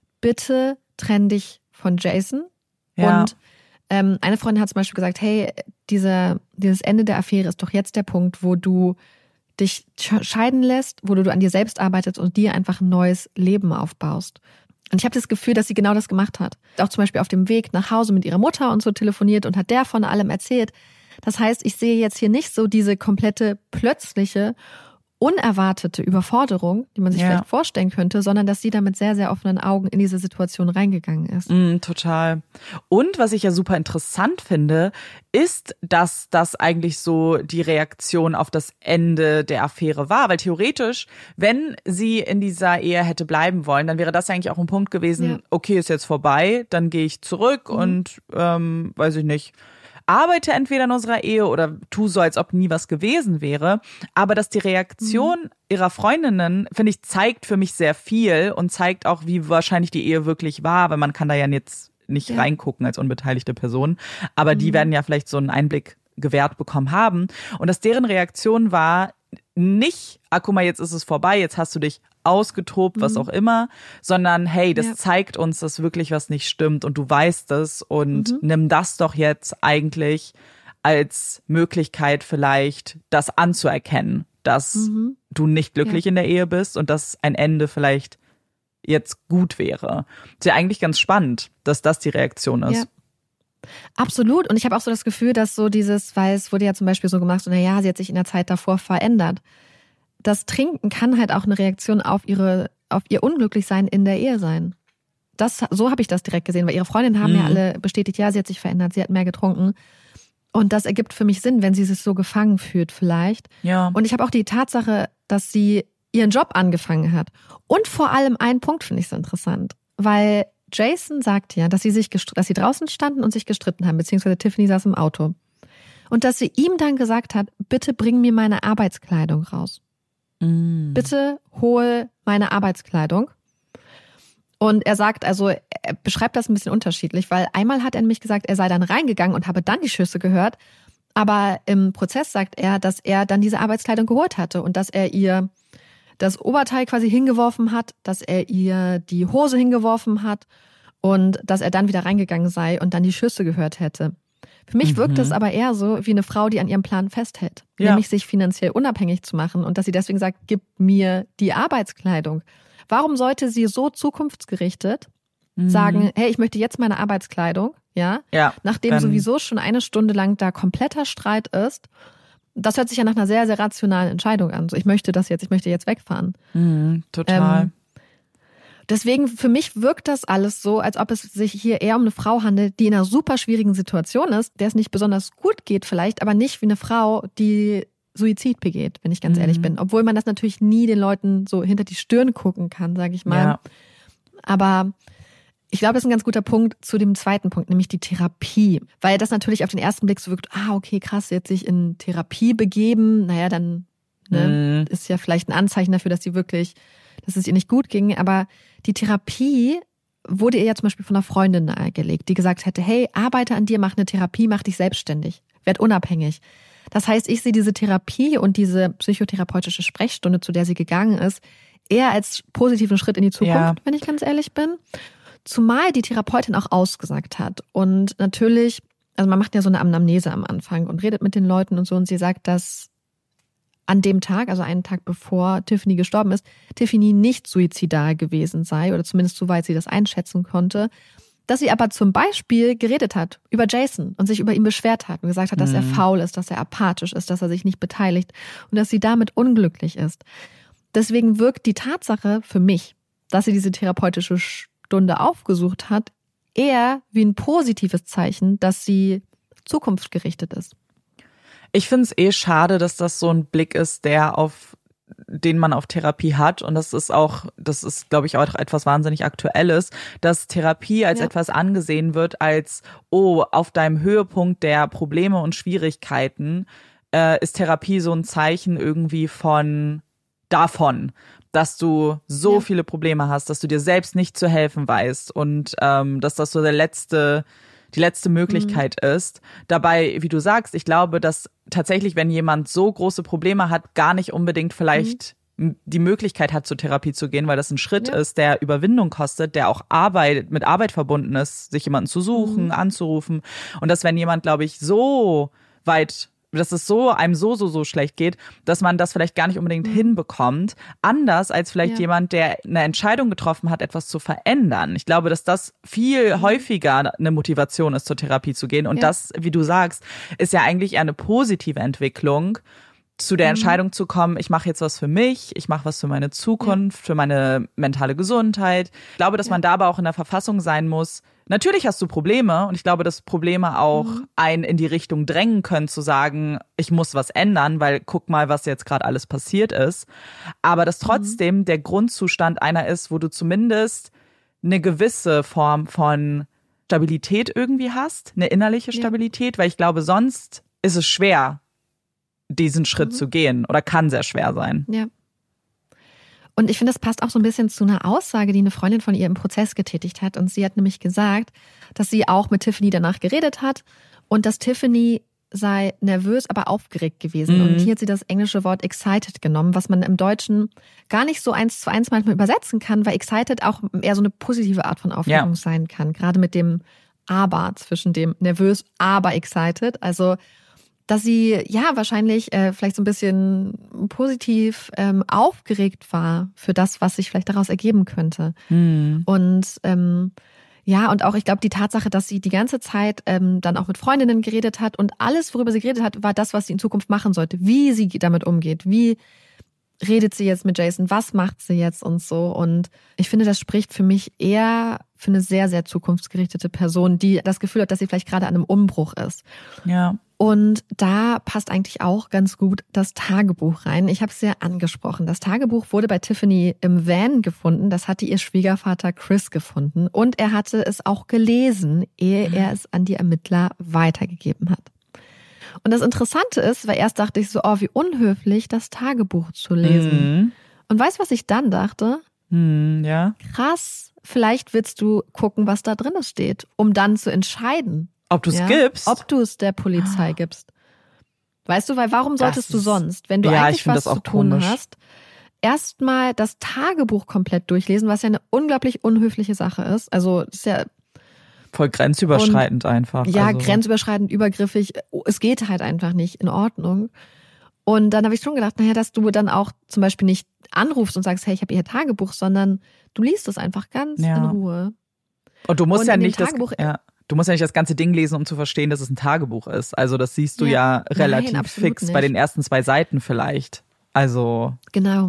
bitte trenn dich von Jason. Ja. Und ähm, eine Freundin hat zum Beispiel gesagt, hey, diese, dieses Ende der Affäre ist doch jetzt der Punkt, wo du dich scheiden lässt, wo du an dir selbst arbeitest und dir einfach ein neues Leben aufbaust. Und ich habe das Gefühl, dass sie genau das gemacht hat. Auch zum Beispiel auf dem Weg nach Hause mit ihrer Mutter und so telefoniert und hat der von allem erzählt. Das heißt, ich sehe jetzt hier nicht so diese komplette plötzliche, unerwartete Überforderung, die man sich ja. vielleicht vorstellen könnte, sondern dass sie da mit sehr, sehr offenen Augen in diese Situation reingegangen ist. Mm, total. Und was ich ja super interessant finde, ist, dass das eigentlich so die Reaktion auf das Ende der Affäre war. Weil theoretisch, wenn sie in dieser Ehe hätte bleiben wollen, dann wäre das eigentlich auch ein Punkt gewesen, ja. okay, ist jetzt vorbei, dann gehe ich zurück mhm. und, ähm, weiß ich nicht, arbeite entweder in unserer Ehe oder tu so, als ob nie was gewesen wäre. Aber dass die Reaktion mhm. ihrer Freundinnen, finde ich, zeigt für mich sehr viel und zeigt auch, wie wahrscheinlich die Ehe wirklich war, weil man kann da ja jetzt nicht ja. reingucken als unbeteiligte Person. Aber mhm. die werden ja vielleicht so einen Einblick gewährt bekommen haben. Und dass deren Reaktion war, nicht, ah, guck mal, jetzt ist es vorbei, jetzt hast du dich ausgetobt, was mhm. auch immer, sondern hey, das ja. zeigt uns, dass wirklich was nicht stimmt und du weißt es und mhm. nimm das doch jetzt eigentlich als Möglichkeit vielleicht, das anzuerkennen, dass mhm. du nicht glücklich ja. in der Ehe bist und dass ein Ende vielleicht jetzt gut wäre. Ist ja eigentlich ganz spannend, dass das die Reaktion ist. Ja. Absolut. Und ich habe auch so das Gefühl, dass so dieses, weil es wurde ja zum Beispiel so gemacht, so, naja, sie hat sich in der Zeit davor verändert. Das Trinken kann halt auch eine Reaktion auf ihre, auf ihr Unglücklichsein in der Ehe sein. Das, so habe ich das direkt gesehen, weil ihre Freundinnen haben mhm. ja alle bestätigt, ja, sie hat sich verändert, sie hat mehr getrunken. Und das ergibt für mich Sinn, wenn sie sich so gefangen fühlt vielleicht. Ja. Und ich habe auch die Tatsache, dass sie ihren Job angefangen hat. Und vor allem einen Punkt finde ich so interessant, weil Jason sagt ja, dass sie sich gestr- dass sie draußen standen und sich gestritten haben, beziehungsweise Tiffany saß im Auto. Und dass sie ihm dann gesagt hat, bitte bring mir meine Arbeitskleidung raus. Mm. Bitte hol meine Arbeitskleidung. Und er sagt, also er beschreibt das ein bisschen unterschiedlich, weil einmal hat er nämlich gesagt, er sei dann reingegangen und habe dann die Schüsse gehört. Aber im Prozess sagt er, dass er dann diese Arbeitskleidung geholt hatte und dass er ihr das Oberteil quasi hingeworfen hat, dass er ihr die Hose hingeworfen hat und dass er dann wieder reingegangen sei und dann die Schüsse gehört hätte. Für mich mhm. wirkt es aber eher so wie eine Frau, die an ihrem Plan festhält, ja. nämlich sich finanziell unabhängig zu machen und dass sie deswegen sagt, gib mir die Arbeitskleidung. Warum sollte sie so zukunftsgerichtet mhm. sagen, hey, ich möchte jetzt meine Arbeitskleidung, ja, ja nachdem sowieso schon eine Stunde lang da kompletter Streit ist. Das hört sich ja nach einer sehr, sehr rationalen Entscheidung an. So, ich möchte das jetzt, ich möchte jetzt wegfahren. Mhm, total. Ähm, deswegen, für mich wirkt das alles so, als ob es sich hier eher um eine Frau handelt, die in einer super schwierigen Situation ist, der es nicht besonders gut geht vielleicht, aber nicht wie eine Frau, die Suizid begeht, wenn ich ganz mhm. ehrlich bin. Obwohl man das natürlich nie den Leuten so hinter die Stirn gucken kann, sage ich mal. Ja. Aber ich glaube, das ist ein ganz guter Punkt zu dem zweiten Punkt, nämlich die Therapie. Weil das natürlich auf den ersten Blick so wirkt, ah, okay, krass, jetzt sich in Therapie begeben. Naja, dann ne, mhm. ist ja vielleicht ein Anzeichen dafür, dass sie wirklich, dass es ihr nicht gut ging. Aber die Therapie wurde ihr ja zum Beispiel von einer Freundin nahegelegt, die gesagt hätte, hey, arbeite an dir, mach eine Therapie, mach dich selbstständig, werd unabhängig. Das heißt, ich sehe diese Therapie und diese psychotherapeutische Sprechstunde, zu der sie gegangen ist, eher als positiven Schritt in die Zukunft, ja. wenn ich ganz ehrlich bin. Zumal die Therapeutin auch ausgesagt hat. Und natürlich, also man macht ja so eine Anamnese am Anfang und redet mit den Leuten und so. Und sie sagt, dass an dem Tag, also einen Tag bevor Tiffany gestorben ist, Tiffany nicht suizidal gewesen sei oder zumindest soweit sie das einschätzen konnte. Dass sie aber zum Beispiel geredet hat über Jason und sich über ihn beschwert hat und gesagt hat, dass mhm. er faul ist, dass er apathisch ist, dass er sich nicht beteiligt und dass sie damit unglücklich ist. Deswegen wirkt die Tatsache für mich, dass sie diese therapeutische Stunde aufgesucht hat, eher wie ein positives Zeichen, dass sie zukunftsgerichtet ist. Ich finde es eh schade, dass das so ein Blick ist, der auf den man auf Therapie hat. Und das ist auch, das ist, glaube ich, auch etwas wahnsinnig Aktuelles, dass Therapie als ja. etwas angesehen wird, als, oh, auf deinem Höhepunkt der Probleme und Schwierigkeiten äh, ist Therapie so ein Zeichen irgendwie von davon, dass du so ja. viele Probleme hast, dass du dir selbst nicht zu helfen weißt und ähm, dass das so der letzte die letzte Möglichkeit mhm. ist. Dabei, wie du sagst, ich glaube, dass tatsächlich, wenn jemand so große Probleme hat, gar nicht unbedingt vielleicht mhm. die Möglichkeit hat, zur Therapie zu gehen, weil das ein Schritt ja. ist, der Überwindung kostet, der auch Arbeit mit Arbeit verbunden ist, sich jemanden zu suchen, mhm. anzurufen. Und dass wenn jemand, glaube ich, so weit dass es so einem so, so, so schlecht geht, dass man das vielleicht gar nicht unbedingt mhm. hinbekommt. Anders als vielleicht ja. jemand, der eine Entscheidung getroffen hat, etwas zu verändern. Ich glaube, dass das viel mhm. häufiger eine Motivation ist, zur Therapie zu gehen. Und ja. das, wie du sagst, ist ja eigentlich eher eine positive Entwicklung, zu der Entscheidung mhm. zu kommen, ich mache jetzt was für mich, ich mache was für meine Zukunft, ja. für meine mentale Gesundheit. Ich glaube, dass ja. man da aber auch in der Verfassung sein muss. Natürlich hast du Probleme und ich glaube, dass Probleme auch mhm. einen in die Richtung drängen können, zu sagen, ich muss was ändern, weil guck mal, was jetzt gerade alles passiert ist. Aber dass trotzdem mhm. der Grundzustand einer ist, wo du zumindest eine gewisse Form von Stabilität irgendwie hast, eine innerliche Stabilität, ja. weil ich glaube, sonst ist es schwer, diesen Schritt mhm. zu gehen oder kann sehr schwer sein. Ja. Und ich finde, das passt auch so ein bisschen zu einer Aussage, die eine Freundin von ihr im Prozess getätigt hat. Und sie hat nämlich gesagt, dass sie auch mit Tiffany danach geredet hat und dass Tiffany sei nervös, aber aufgeregt gewesen. Mhm. Und hier hat sie das englische Wort excited genommen, was man im Deutschen gar nicht so eins zu eins manchmal übersetzen kann, weil excited auch eher so eine positive Art von Aufregung ja. sein kann. Gerade mit dem aber zwischen dem nervös, aber excited. Also dass sie ja wahrscheinlich äh, vielleicht so ein bisschen positiv ähm, aufgeregt war für das, was sich vielleicht daraus ergeben könnte. Mhm. Und ähm, ja, und auch ich glaube die Tatsache, dass sie die ganze Zeit ähm, dann auch mit Freundinnen geredet hat und alles, worüber sie geredet hat, war das, was sie in Zukunft machen sollte. Wie sie damit umgeht, wie redet sie jetzt mit Jason, was macht sie jetzt und so. Und ich finde, das spricht für mich eher für eine sehr, sehr zukunftsgerichtete Person, die das Gefühl hat, dass sie vielleicht gerade an einem Umbruch ist. Ja. Und da passt eigentlich auch ganz gut das Tagebuch rein. Ich habe es ja angesprochen. Das Tagebuch wurde bei Tiffany im Van gefunden. Das hatte ihr Schwiegervater Chris gefunden. Und er hatte es auch gelesen, ehe er es an die Ermittler weitergegeben hat. Und das Interessante ist, weil erst dachte ich so, oh, wie unhöflich, das Tagebuch zu lesen. Mhm. Und weißt du, was ich dann dachte? Mhm, ja. Krass, vielleicht willst du gucken, was da drin steht, um dann zu entscheiden. Ob du es ja? gibst? Ob du es der Polizei gibst. Weißt du, weil warum solltest Das du ist- sonst, wenn du Ja, ich eigentlich find was das auch zu tun komisch. hast, erstmal das Tagebuch komplett durchlesen, was ja eine unglaublich unhöfliche Sache ist. Also das ist ja Voll grenzüberschreitend einfach. Ja, also. grenzüberschreitend, übergriffig. Es geht halt einfach nicht in Ordnung. Und dann habe ich schon gedacht, naja, dass du dann auch zum Beispiel nicht anrufst und sagst, hey, ich habe ihr Tagebuch, sondern du liest es einfach ganz Ja. in Ruhe. Und du musst Und ja in dem nicht das, Tagebuch- ja, du musst ja nicht das ganze Ding lesen, um zu verstehen, dass es ein Tagebuch ist. Also das siehst du ja, Ja. relativ Nein, absolut fix bei nicht. den ersten zwei Seiten vielleicht. Also Genau.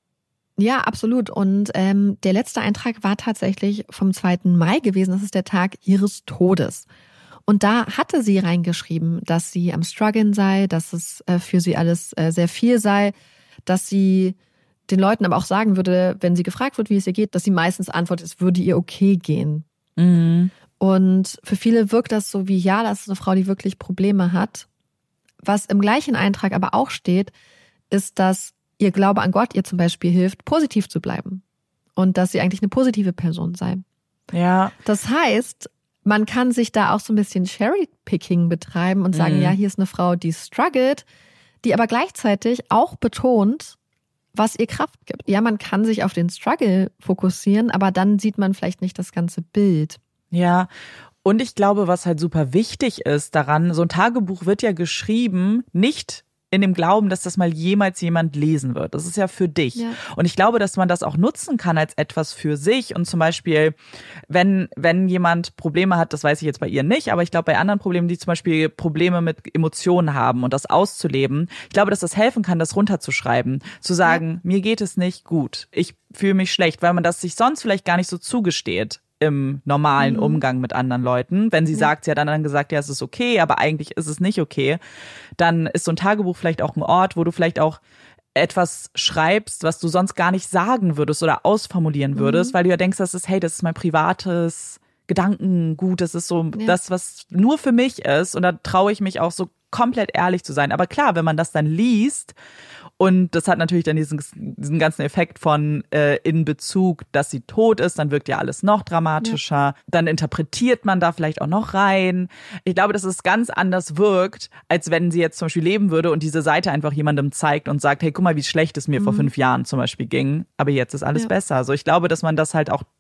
Ja, absolut. Und ähm, der letzte Eintrag war tatsächlich vom zweiten Mai gewesen. Das ist der Tag ihres Todes. Und da hatte sie reingeschrieben, dass sie am Struggeln sei, dass es äh, für sie alles äh, sehr viel sei, dass sie den Leuten aber auch sagen würde, wenn sie gefragt wird, wie es ihr geht, dass sie meistens antwortet, es würde ihr okay gehen. mhm. Und für viele wirkt das so wie, ja, das ist eine Frau, die wirklich Probleme hat. Was im gleichen Eintrag aber auch steht, ist, dass ihr Glaube an Gott ihr zum Beispiel hilft, positiv zu bleiben. Und dass sie eigentlich eine positive Person sei. ja, Das heißt, man kann sich da auch so ein bisschen Cherry-Picking betreiben und sagen, Mhm. ja, hier ist eine Frau, die struggelt, die aber gleichzeitig auch betont, was ihr Kraft gibt. Ja, man kann sich auf den Struggle fokussieren, aber dann sieht man vielleicht nicht das ganze Bild. ja. Und ich glaube, was halt super wichtig ist daran, so ein Tagebuch wird ja geschrieben, nicht in dem Glauben, dass das mal jemals jemand lesen wird. Das ist ja für dich. Ja. Und ich glaube, dass man das auch nutzen kann als etwas für sich. Und zum Beispiel, wenn, wenn jemand Probleme hat, das weiß ich jetzt bei ihr nicht, aber ich glaube bei anderen Problemen, die zum Beispiel Probleme mit Emotionen haben und das auszuleben, ich glaube, dass das helfen kann, das runterzuschreiben. Zu sagen, mir geht es nicht gut. Ich fühle mich schlecht, weil man das sich sonst vielleicht gar nicht so zugesteht im normalen Mhm. Umgang mit anderen Leuten. Wenn sie Ja. sagt, sie hat dann gesagt, ja, es ist okay, aber eigentlich ist es nicht okay, dann ist so ein Tagebuch vielleicht auch ein Ort, wo du vielleicht auch etwas schreibst, was du sonst gar nicht sagen würdest oder ausformulieren würdest, Mhm. weil du ja denkst, das ist, hey, das ist mein privates Gedankengut, das ist so Ja. das, was nur für mich ist, und da traue ich mich auch so komplett ehrlich zu sein. Aber klar, wenn man das dann liest, und das hat natürlich dann diesen, diesen ganzen Effekt von äh, in Bezug, dass sie tot ist, dann wirkt ja alles noch dramatischer. Ja. Dann interpretiert man da vielleicht auch noch rein. Ich glaube, dass es ganz anders wirkt, als wenn sie jetzt zum Beispiel leben würde und diese Seite einfach jemandem zeigt und sagt, hey, guck mal, wie schlecht es mir mhm. vor fünf Jahren zum Beispiel ging. Aber jetzt ist alles ja. besser. Also ich glaube, dass man das halt auch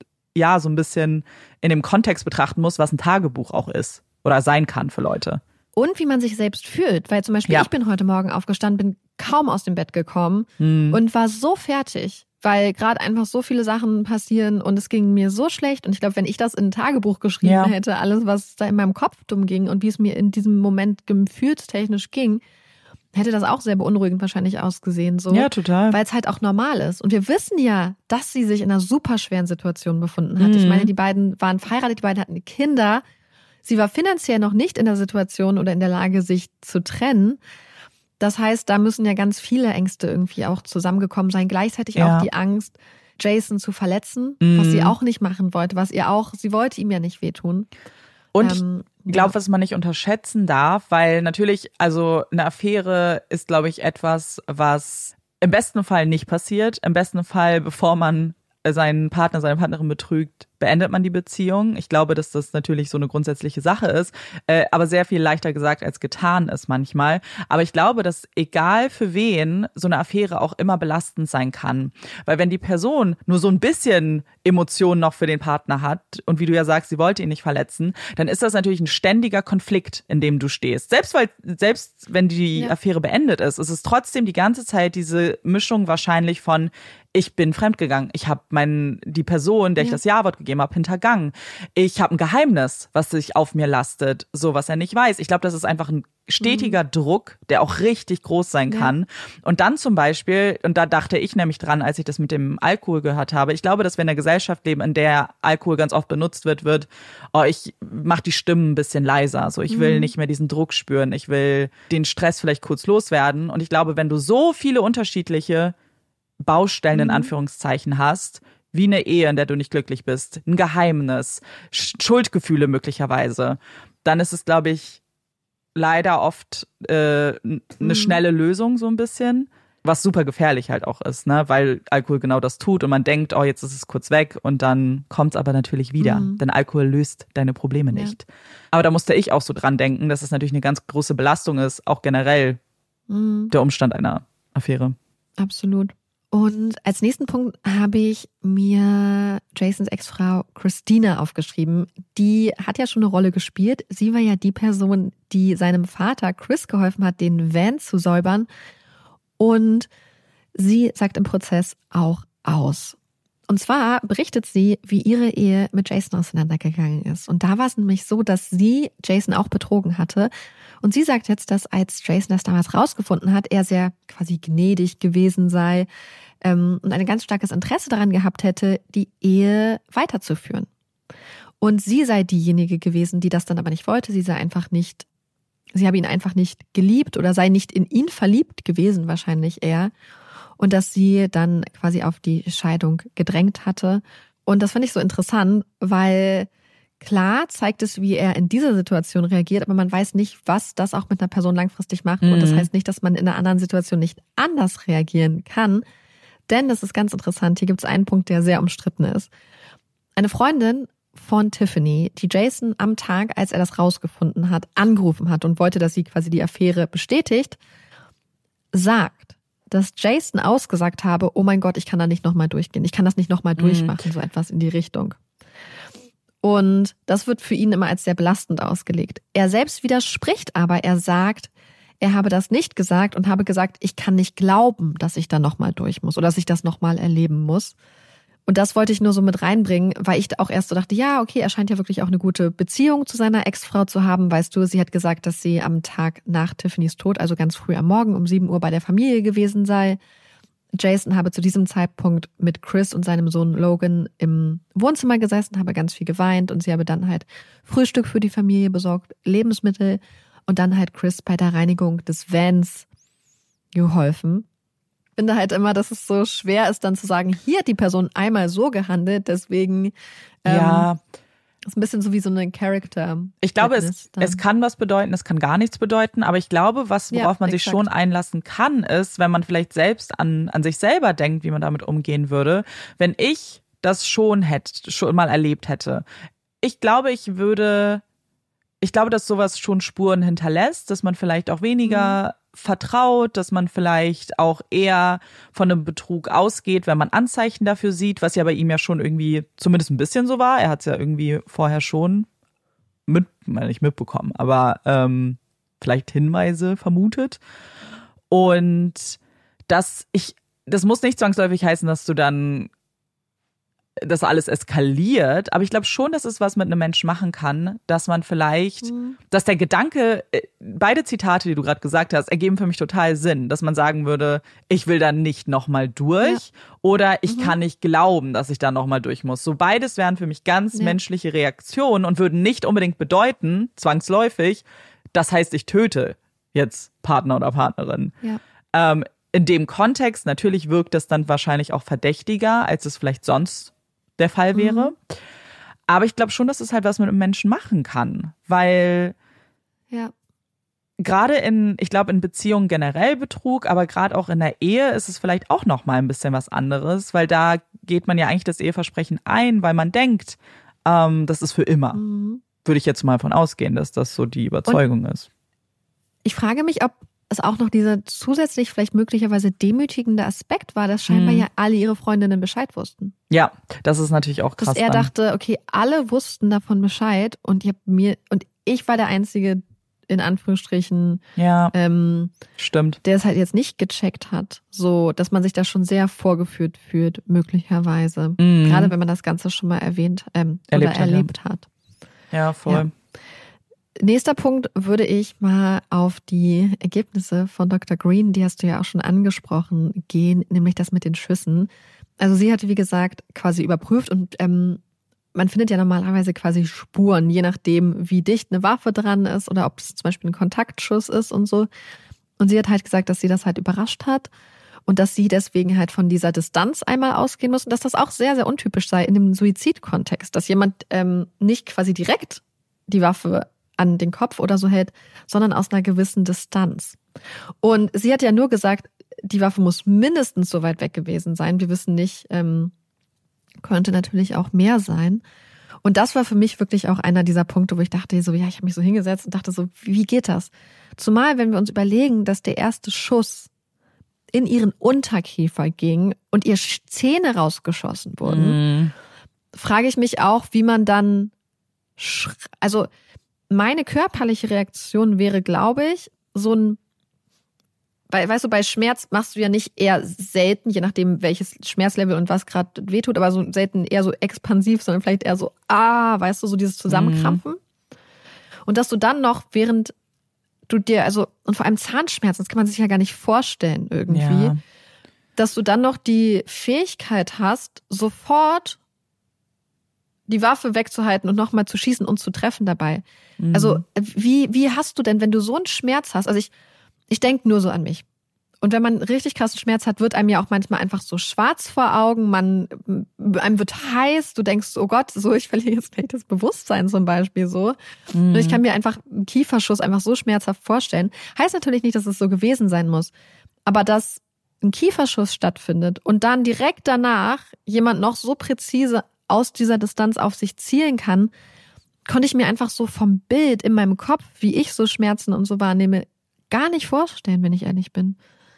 ja so ein bisschen in dem Kontext betrachten muss, was ein Tagebuch auch ist oder sein kann für Leute. Und wie man sich selbst fühlt. Weil zum Beispiel ja. ich bin heute Morgen aufgestanden, bin kaum aus dem Bett gekommen hm. und war so fertig, weil gerade einfach so viele Sachen passieren und es ging mir so schlecht. Und ich glaube, wenn ich das in ein Tagebuch geschrieben ja. hätte, alles, was da in meinem Kopf dumm ging und wie es mir in diesem Moment gefühlstechnisch ging, hätte das auch sehr beunruhigend wahrscheinlich ausgesehen. So. Ja, total. Weil es halt auch normal ist. Und wir wissen ja, dass sie sich in einer super schweren Situation befunden hat. Mhm. Ich meine, die beiden waren verheiratet, die beiden hatten Kinder. Sie war finanziell noch nicht in der Situation oder in der Lage, sich zu trennen. Das heißt, da müssen ja ganz viele Ängste irgendwie auch zusammengekommen sein. Gleichzeitig ja. auch die Angst, Jason zu verletzen, mm. was sie auch nicht machen wollte, was ihr auch, sie wollte ihm ja nicht wehtun. Und ähm, ich glaube, ja. was man nicht unterschätzen darf, weil natürlich, also eine Affäre ist, glaube ich, etwas, was im besten Fall nicht passiert. Im besten Fall, bevor man seinen Partner, seine Partnerin betrügt, beendet man die Beziehung. Ich glaube, dass das natürlich so eine grundsätzliche Sache ist, äh, aber sehr viel leichter gesagt als getan ist manchmal. Aber ich glaube, dass egal für wen so eine Affäre auch immer belastend sein kann. Weil wenn die Person nur so ein bisschen Emotionen noch für den Partner hat und wie du ja sagst, sie wollte ihn nicht verletzen, dann ist das natürlich ein ständiger Konflikt, in dem du stehst. Selbst weil, selbst wenn die ja. Affäre beendet ist, ist es trotzdem die ganze Zeit diese Mischung wahrscheinlich von ich bin fremdgegangen, ich habe mein die Person, der ich ja. das Ja-Wort gegeben habe, hintergangen. Ich habe ein Geheimnis, was sich auf mir lastet, so was er nicht weiß. Ich glaube, das ist einfach ein stetiger mhm. Druck, der auch richtig groß sein kann. Ja. Und dann zum Beispiel, und da dachte ich nämlich dran, als ich das mit dem Alkohol gehört habe, ich glaube, dass wir in einer Gesellschaft leben, in der Alkohol ganz oft benutzt wird, wird, oh, ich mach die Stimmen ein bisschen leiser, so ich will mhm. nicht mehr diesen Druck spüren, ich will den Stress vielleicht kurz loswerden. Und ich glaube, wenn du so viele unterschiedliche Baustellen in Anführungszeichen hast, wie eine Ehe, in der du nicht glücklich bist, ein Geheimnis, Schuldgefühle möglicherweise, dann ist es, glaube ich, leider oft äh, eine Mhm. schnelle Lösung so ein bisschen, was super gefährlich halt auch ist, ne? Weil Alkohol genau das tut und man denkt, oh, jetzt ist es kurz weg und dann kommt es aber natürlich wieder, Mhm. denn Alkohol löst deine Probleme Ja. nicht. Aber da musste ich auch so dran denken, dass es natürlich eine ganz große Belastung ist, auch generell Mhm. der Umstand einer Affäre. Absolut. Und als nächsten Punkt habe ich mir Jasons Ex-Frau Christina aufgeschrieben. Die hat ja schon eine Rolle gespielt. Sie war ja die Person, die seinem Vater Chris geholfen hat, den Van zu säubern. Und sie sagt im Prozess auch aus. Und zwar berichtet sie, wie ihre Ehe mit Jason auseinandergegangen ist. Und da war es nämlich so, dass sie Jason auch betrogen hatte. Und sie sagt jetzt, dass als Jason das damals rausgefunden hat, er sehr quasi gnädig gewesen sei ähm, und ein ganz starkes Interesse daran gehabt hätte, die Ehe weiterzuführen. Und sie sei diejenige gewesen, die das dann aber nicht wollte. Sie sei einfach nicht, sie habe ihn einfach nicht geliebt oder sei nicht in ihn verliebt gewesen, wahrscheinlich eher. Und dass sie dann quasi auf die Scheidung gedrängt hatte. Und das finde ich so interessant, weil klar zeigt es, wie er in dieser Situation reagiert, aber man weiß nicht, was das auch mit einer Person langfristig macht. Mhm. Und das heißt nicht, dass man in einer anderen Situation nicht anders reagieren kann. Denn das ist ganz interessant, hier gibt es einen Punkt, der sehr umstritten ist. Eine Freundin von Tiffany, die Jason am Tag, als er das rausgefunden hat, angerufen hat und wollte, dass sie quasi die Affäre bestätigt, sagt, dass Jason ausgesagt habe, oh mein Gott, ich kann da nicht nochmal durchgehen, ich kann das nicht nochmal durchmachen, mhm. so etwas in die Richtung. Und das wird für ihn immer als sehr belastend ausgelegt. Er selbst widerspricht aber, er sagt, er habe das nicht gesagt und habe gesagt, ich kann nicht glauben, dass ich da nochmal durch muss oder dass ich das nochmal erleben muss. Und das wollte ich nur so mit reinbringen, weil ich auch erst so dachte, ja, okay, er scheint ja wirklich auch eine gute Beziehung zu seiner Ex-Frau zu haben. Weißt du, sie hat gesagt, dass sie am Tag nach Tiffany's Tod, also ganz früh am Morgen um sieben Uhr bei der Familie gewesen sei. Jason habe zu diesem Zeitpunkt mit Chris und seinem Sohn Logan im Wohnzimmer gesessen, habe ganz viel geweint und sie habe dann halt Frühstück für die Familie besorgt, Lebensmittel und dann halt Chris bei der Reinigung des Vans geholfen. Ich finde halt immer, dass es so schwer ist, dann zu sagen, hier hat die Person einmal so gehandelt, deswegen ähm, Ja. ist ein bisschen so wie so eine Character. Ich glaube, es, es kann was bedeuten, es kann gar nichts bedeuten, aber ich glaube, was, worauf ja, man sich schon einlassen kann, ist, wenn man vielleicht selbst an, an sich selber denkt, wie man damit umgehen würde, wenn ich das schon hätte, schon mal erlebt hätte. Ich glaube, ich würde, ich glaube, dass sowas schon Spuren hinterlässt, dass man vielleicht auch weniger mhm. vertraut, dass man vielleicht auch eher von einem Betrug ausgeht, wenn man Anzeichen dafür sieht, was ja bei ihm ja schon irgendwie zumindest ein bisschen so war. Er hat es ja irgendwie vorher schon mit, nicht mitbekommen, aber ähm, vielleicht Hinweise vermutet. Und das, ich, das muss nicht zwangsläufig heißen, dass du dann das alles eskaliert, aber ich glaube schon, dass es was mit einem Menschen machen kann, dass man vielleicht, mhm. dass der Gedanke, beide Zitate, die du gerade gesagt hast, ergeben für mich total Sinn, dass man sagen würde, ich will da nicht nochmal durch ja. oder ich mhm. kann nicht glauben, dass ich da nochmal durch muss. So beides wären für mich ganz ja. menschliche Reaktionen und würden nicht unbedingt bedeuten, zwangsläufig, das heißt, ich töte jetzt Partner oder Partnerin. Ja. Ähm, in dem Kontext, natürlich wirkt das dann wahrscheinlich auch verdächtiger, als es vielleicht sonst der Fall wäre. Mhm. Aber ich glaube schon, dass es halt was mit einem Menschen machen kann, weil ja. gerade in, ich glaube in Beziehungen generell Betrug, aber gerade auch in der Ehe ist es vielleicht auch noch mal ein bisschen was anderes, weil da geht man ja eigentlich das Eheversprechen ein, weil man denkt, ähm, das ist für immer. Mhm. Würde ich jetzt mal von ausgehen, dass das so die Überzeugung Und ist. Ich frage mich, ob es auch noch dieser zusätzlich vielleicht möglicherweise demütigende Aspekt war, dass scheinbar mhm. ja alle ihre Freundinnen Bescheid wussten. Ja, das ist natürlich auch krass. Dass er dann. dachte, okay, alle wussten davon Bescheid und ich hab mir und ich war der Einzige, in Anführungsstrichen, ja, ähm, stimmt, der es halt jetzt nicht gecheckt hat. So, dass man sich da schon sehr vorgeführt fühlt, möglicherweise. Mhm. Gerade wenn man das Ganze schon mal erwähnt ähm, erlebt oder hat, erlebt ja. hat. Ja, voll. Ja. Nächster Punkt würde ich mal auf die Ergebnisse von Doktor Green, die hast du ja auch schon angesprochen, gehen, nämlich das mit den Schüssen. Also sie hatte, wie gesagt, quasi überprüft und ähm, man findet ja normalerweise quasi Spuren, je nachdem, wie dicht eine Waffe dran ist oder ob es zum Beispiel ein Kontaktschuss ist und so. Und sie hat halt gesagt, dass sie das halt überrascht hat und dass sie deswegen halt von dieser Distanz einmal ausgehen muss und dass das auch sehr, sehr untypisch sei in dem Suizidkontext, dass jemand ähm, nicht quasi direkt die Waffe an den Kopf oder so hält, sondern aus einer gewissen Distanz. Und sie hat ja nur gesagt, die Waffe muss mindestens so weit weg gewesen sein. Wir wissen nicht, ähm, könnte natürlich auch mehr sein. Und das war für mich wirklich auch einer dieser Punkte, wo ich dachte, so, ja, ich habe mich so hingesetzt und dachte so, wie geht das? Zumal, wenn wir uns überlegen, dass der erste Schuss in ihren Unterkiefer ging und ihr Zähne rausgeschossen wurden, mm. frage ich mich auch, wie man dann, sch- also meine körperliche Reaktion wäre, glaube ich, so ein, weil, weißt du, bei Schmerz machst du ja nicht eher selten, je nachdem welches Schmerzlevel und was gerade wehtut, aber so selten eher so expansiv, sondern vielleicht eher so, ah, weißt du, so dieses Zusammenkrampfen. Mm. Und dass du dann noch, während du dir, also, und vor allem Zahnschmerzen, das kann man sich ja gar nicht vorstellen irgendwie, ja. dass du dann noch die Fähigkeit hast, sofort die Waffe wegzuhalten und nochmal zu schießen und zu treffen dabei. Mhm. Also, wie, wie hast du denn, wenn du so einen Schmerz hast, also ich, ich denke nur so an mich. Und wenn man richtig krassen Schmerz hat, wird einem ja auch manchmal einfach so schwarz vor Augen, man, einem wird heiß, du denkst, oh Gott, so, ich verliere jetzt vielleicht das Bewusstsein zum Beispiel so. Mhm. Und ich kann mir einfach einen Kieferschuss einfach so schmerzhaft vorstellen. Heißt natürlich nicht, dass es so gewesen sein muss. Aber dass ein Kieferschuss stattfindet und dann direkt danach jemand noch so präzise aus dieser Distanz auf sich zielen kann, konnte ich mir einfach so vom Bild in meinem Kopf, wie ich so Schmerzen und so wahrnehme, gar nicht vorstellen, wenn ich ehrlich bin.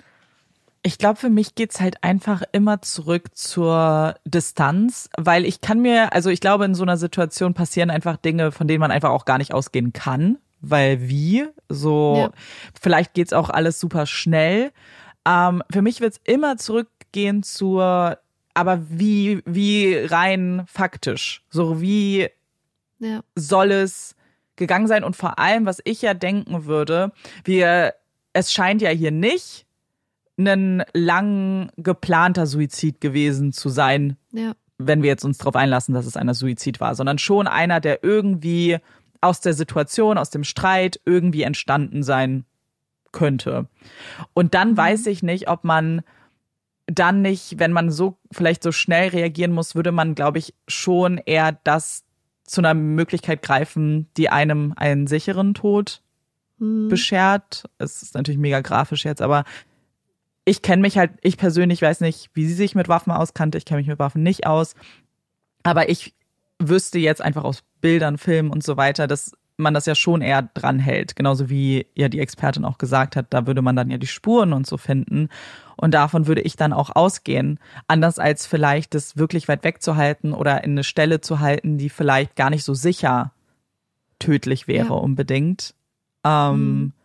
Ich glaube, für mich geht's halt einfach immer zurück zur Distanz, weil ich kann mir, also ich glaube, in so einer Situation passieren einfach Dinge, von denen man einfach auch gar nicht ausgehen kann, weil wie, so, ja. Vielleicht geht's auch alles super schnell. Ähm, für mich wird's immer zurückgehen zur, aber wie, wie rein faktisch, so wie ja. soll es gegangen sein und vor allem, was ich ja denken würde, wir, es scheint ja hier nicht ein lang geplanter Suizid gewesen zu sein, ja. wenn wir jetzt uns darauf einlassen, dass es ein Suizid war, sondern schon einer, der irgendwie aus der Situation, aus dem Streit irgendwie entstanden sein könnte. Und dann mhm. weiß ich nicht, ob man dann nicht, wenn man so vielleicht so schnell reagieren muss, würde man, glaube ich, schon eher das zu einer Möglichkeit greifen, die einem einen sicheren Tod mhm. beschert. Es ist natürlich mega grafisch jetzt, aber ich kenne mich halt, ich persönlich weiß nicht, wie sie sich mit Waffen auskannte. Ich kenne mich mit Waffen nicht aus. Aber ich wüsste jetzt einfach aus Bildern, Filmen und so weiter, dass man das ja schon eher dran hält. Genauso wie ja die Expertin auch gesagt hat, da würde man dann ja die Spuren und so finden. Und davon würde ich dann auch ausgehen. Anders als vielleicht das wirklich weit wegzuhalten oder in eine Stelle zu halten, die vielleicht gar nicht so sicher tödlich wäre ja. unbedingt. Ähm, mhm.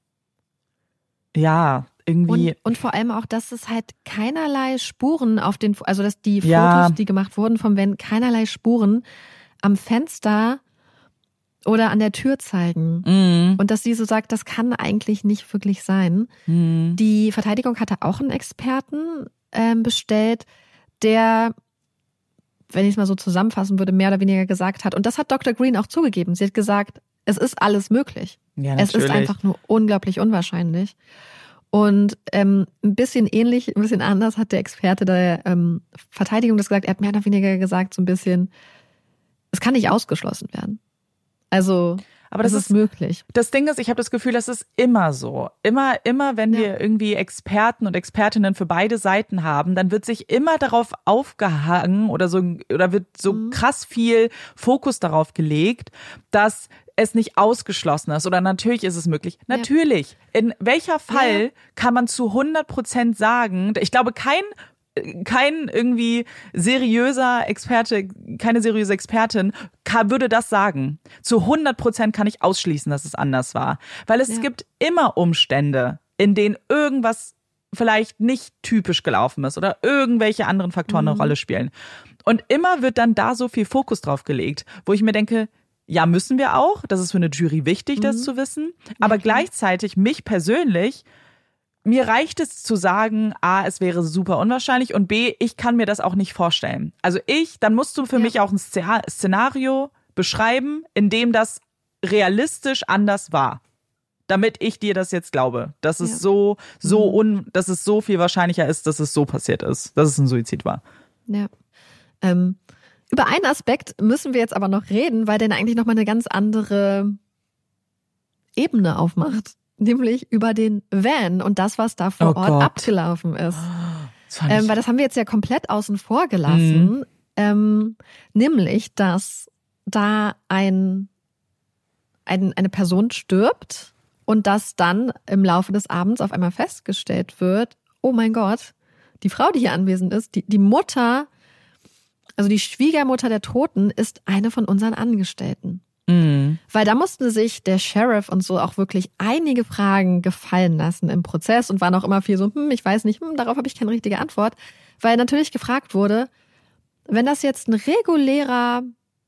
Ja, irgendwie. Und, und vor allem auch, dass es halt keinerlei Spuren auf den, also dass die Fotos, ja. die gemacht wurden vom Van, keinerlei Spuren am Fenster oder an der Tür zeigen. Mhm. Und dass sie so sagt, das kann eigentlich nicht wirklich sein. Mhm. Die Verteidigung hatte auch einen Experten ähm, bestellt, der, wenn ich es mal so zusammenfassen würde, mehr oder weniger gesagt hat, und das hat Doktor Green auch zugegeben, sie hat gesagt, es ist alles möglich. Ja, es ist einfach nur unglaublich unwahrscheinlich. Und ähm, ein bisschen ähnlich, ein bisschen anders hat der Experte der ähm, Verteidigung das gesagt. Er hat mehr oder weniger gesagt, so ein bisschen, es kann nicht ausgeschlossen werden. Also, aber das, das ist, ist möglich. Das Ding ist, ich habe das Gefühl, das ist immer so. Immer, immer, wenn ja. wir irgendwie Experten und Expertinnen für beide Seiten haben, dann wird sich immer darauf aufgehangen oder so, oder wird so mhm. krass viel Fokus darauf gelegt, dass es nicht ausgeschlossen ist oder natürlich ist es möglich. Ja. Natürlich. In welcher Fall ja. kann man zu hundert Prozent sagen, ich glaube, kein kein irgendwie seriöser Experte, keine seriöse Expertin kann, würde das sagen. Zu hundert Prozent kann ich ausschließen, dass es anders war. Weil es ja. gibt immer Umstände, in denen irgendwas vielleicht nicht typisch gelaufen ist oder irgendwelche anderen Faktoren mhm. eine Rolle spielen. Und immer wird dann da so viel Fokus drauf gelegt, wo ich mir denke, ja, müssen wir auch. Das ist für eine Jury wichtig, mhm. das zu wissen. Aber ja, gleichzeitig mich persönlich, mir reicht es zu sagen, A, es wäre super unwahrscheinlich und B, ich kann mir das auch nicht vorstellen. Also ich, dann musst du für ja. mich auch ein Szenario beschreiben, in dem das realistisch anders war. Damit ich dir das jetzt glaube, dass es ja. so, so un, dass es so viel wahrscheinlicher ist, dass es so passiert ist, dass es ein Suizid war. Ja. Ähm, über einen Aspekt müssen wir jetzt aber noch reden, weil der eigentlich nochmal eine ganz andere Ebene aufmacht. Nämlich über den Van und das, was da vor Oh Ort Gott. abgelaufen ist. Das fand Ähm, ich- weil das haben wir jetzt ja komplett außen vor gelassen. Mhm. Ähm, nämlich, dass da ein, ein, eine Person stirbt und dass dann im Laufe des Abends auf einmal festgestellt wird, oh mein Gott, die Frau, die hier anwesend ist, die, die Mutter, also die Schwiegermutter der Toten, ist eine von unseren Angestellten. Mhm. Weil da mussten sich der Sheriff und so auch wirklich einige Fragen gefallen lassen im Prozess und waren auch immer viel so, hm, ich weiß nicht, hm, darauf habe ich keine richtige Antwort. Weil natürlich gefragt wurde, wenn das jetzt ein regulärer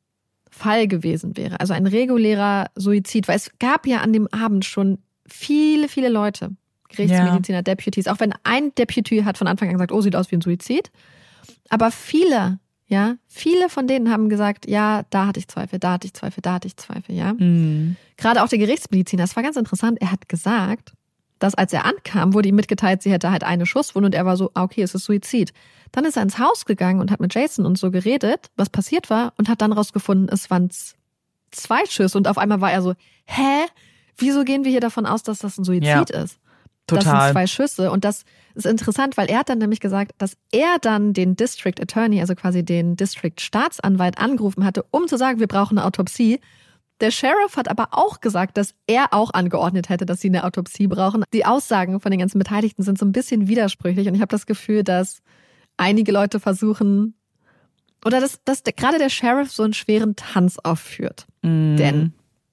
Fall gewesen wäre, also ein regulärer Suizid, weil es gab ja an dem Abend schon viele, viele Leute, Gerichtsmediziner, ja. Deputies, auch wenn ein Deputy hat von Anfang an gesagt, oh, sieht aus wie ein Suizid, aber viele, ja, viele von denen haben gesagt, ja, da hatte ich Zweifel, da hatte ich Zweifel, da hatte ich Zweifel, ja. Mhm. Gerade auch der Gerichtsmediziner, das war ganz interessant, er hat gesagt, dass als er ankam, wurde ihm mitgeteilt, sie hätte halt eine Schusswunde und er war so, ah, okay, es ist Suizid. Dann ist er ins Haus gegangen und hat mit Jason und so geredet, was passiert war und hat dann rausgefunden, es waren zwei Schüsse und auf einmal war er so, hä? Wieso gehen wir hier davon aus, dass das ein Suizid ja, ist? Total. Das sind zwei Schüsse und das ist interessant, weil er hat dann nämlich gesagt, dass er dann den District Attorney, also quasi den District Staatsanwalt angerufen hatte, um zu sagen, wir brauchen eine Autopsie. Der Sheriff hat aber auch gesagt, dass er auch angeordnet hätte, dass sie eine Autopsie brauchen. Die Aussagen von den ganzen Beteiligten sind so ein bisschen widersprüchlich und ich habe das Gefühl, dass einige Leute versuchen, oder dass, dass der, gerade der Sheriff so einen schweren Tanz aufführt. Mhm. Denn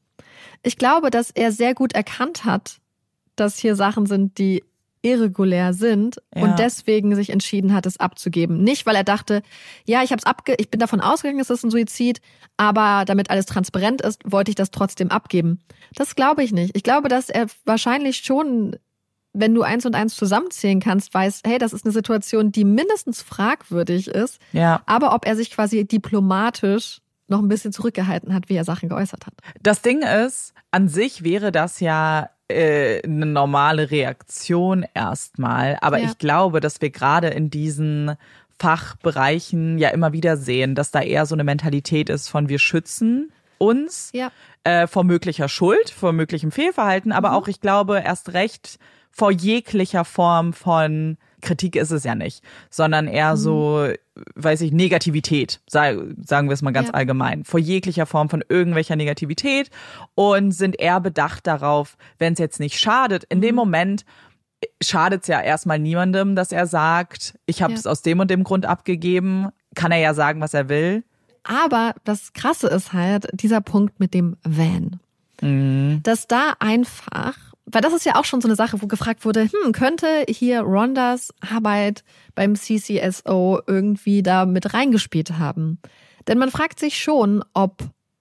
ich glaube, dass er sehr gut erkannt hat, dass hier Sachen sind, die irregulär sind ja. und deswegen sich entschieden hat, es abzugeben. Nicht, weil er dachte, ja, ich hab's abge- ich bin davon ausgegangen, es ist ein Suizid, aber damit alles transparent ist, wollte ich das trotzdem abgeben. Das glaube ich nicht. Ich glaube, dass er wahrscheinlich schon, wenn du eins und eins zusammenzählen kannst, weiß, hey, das ist eine Situation, die mindestens fragwürdig ist, ja. aber ob er sich quasi diplomatisch noch ein bisschen zurückgehalten hat, wie er Sachen geäußert hat. Das Ding ist, an sich wäre das ja äh, eine normale Reaktion erstmal, aber Ja. ich glaube, dass wir gerade in diesen Fachbereichen ja immer wieder sehen, dass da eher so eine Mentalität ist von wir schützen uns Ja. äh, vor möglicher Schuld, vor möglichem Fehlverhalten, aber Mhm. auch, ich glaube, erst recht vor jeglicher Form von Kritik ist es ja nicht, sondern eher Mhm. so, weiß ich, Negativität, sagen wir es mal ganz Ja. allgemein, vor jeglicher Form von irgendwelcher Negativität und sind eher bedacht darauf, wenn es jetzt nicht schadet. In Mhm. dem Moment schadet es ja erstmal niemandem, dass er sagt, ich habe es Ja. aus dem und dem Grund abgegeben, kann er ja sagen, was er will. Aber das Krasse ist halt dieser Punkt mit dem Van. Mhm. Dass da einfach, weil das ist ja auch schon so eine Sache, wo gefragt wurde, hm, könnte hier Rondas Arbeit beim C C S O irgendwie da mit reingespielt haben? Denn man fragt sich schon, ob,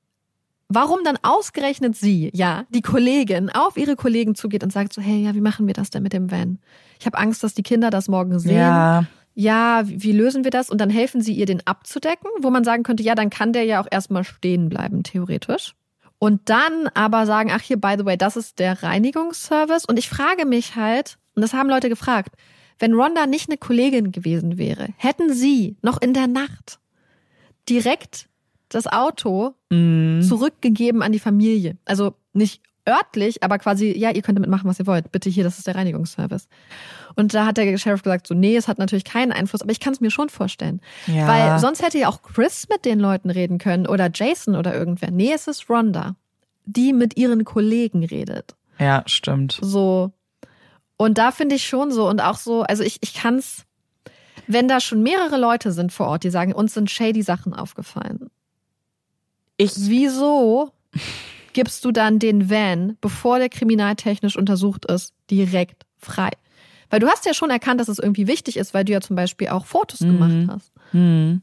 warum dann ausgerechnet sie, ja, die Kollegin, auf ihre Kollegen zugeht und sagt so, hey, ja, wie machen wir das denn mit dem Van? Ich habe Angst, dass die Kinder das morgen sehen. Ja. Ja, wie, wie lösen wir das? Und dann helfen sie ihr, den abzudecken, wo man sagen könnte, ja, dann kann der ja auch erstmal stehen bleiben, theoretisch. Und dann aber sagen, ach hier, by the way, das ist der Reinigungsservice. Und ich frage mich halt, und das haben Leute gefragt, wenn Ronda nicht eine Kollegin gewesen wäre, hätten sie noch in der Nacht direkt das Auto Mhm. zurückgegeben an die Familie. Also nicht örtlich, aber quasi, ja, ihr könnt damit machen, was ihr wollt. Bitte hier, das ist der Reinigungsservice. Und da hat der Sheriff gesagt, so, nee, es hat natürlich keinen Einfluss, aber ich kann es mir schon vorstellen. Ja. Weil sonst hätte ja auch Chris mit den Leuten reden können oder Jason oder irgendwer. Nee, es ist Ronda, die mit ihren Kollegen redet. Ja, stimmt. So. Und da finde ich schon so und auch so, also ich, ich kann es, wenn da schon mehrere Leute sind vor Ort, die sagen, uns sind shady Sachen aufgefallen. Ich, Wieso gibst du dann den Van, bevor der kriminaltechnisch untersucht ist, direkt frei? Weil du hast ja schon erkannt, dass es irgendwie wichtig ist, weil du ja zum Beispiel auch Fotos Mhm. gemacht hast hm,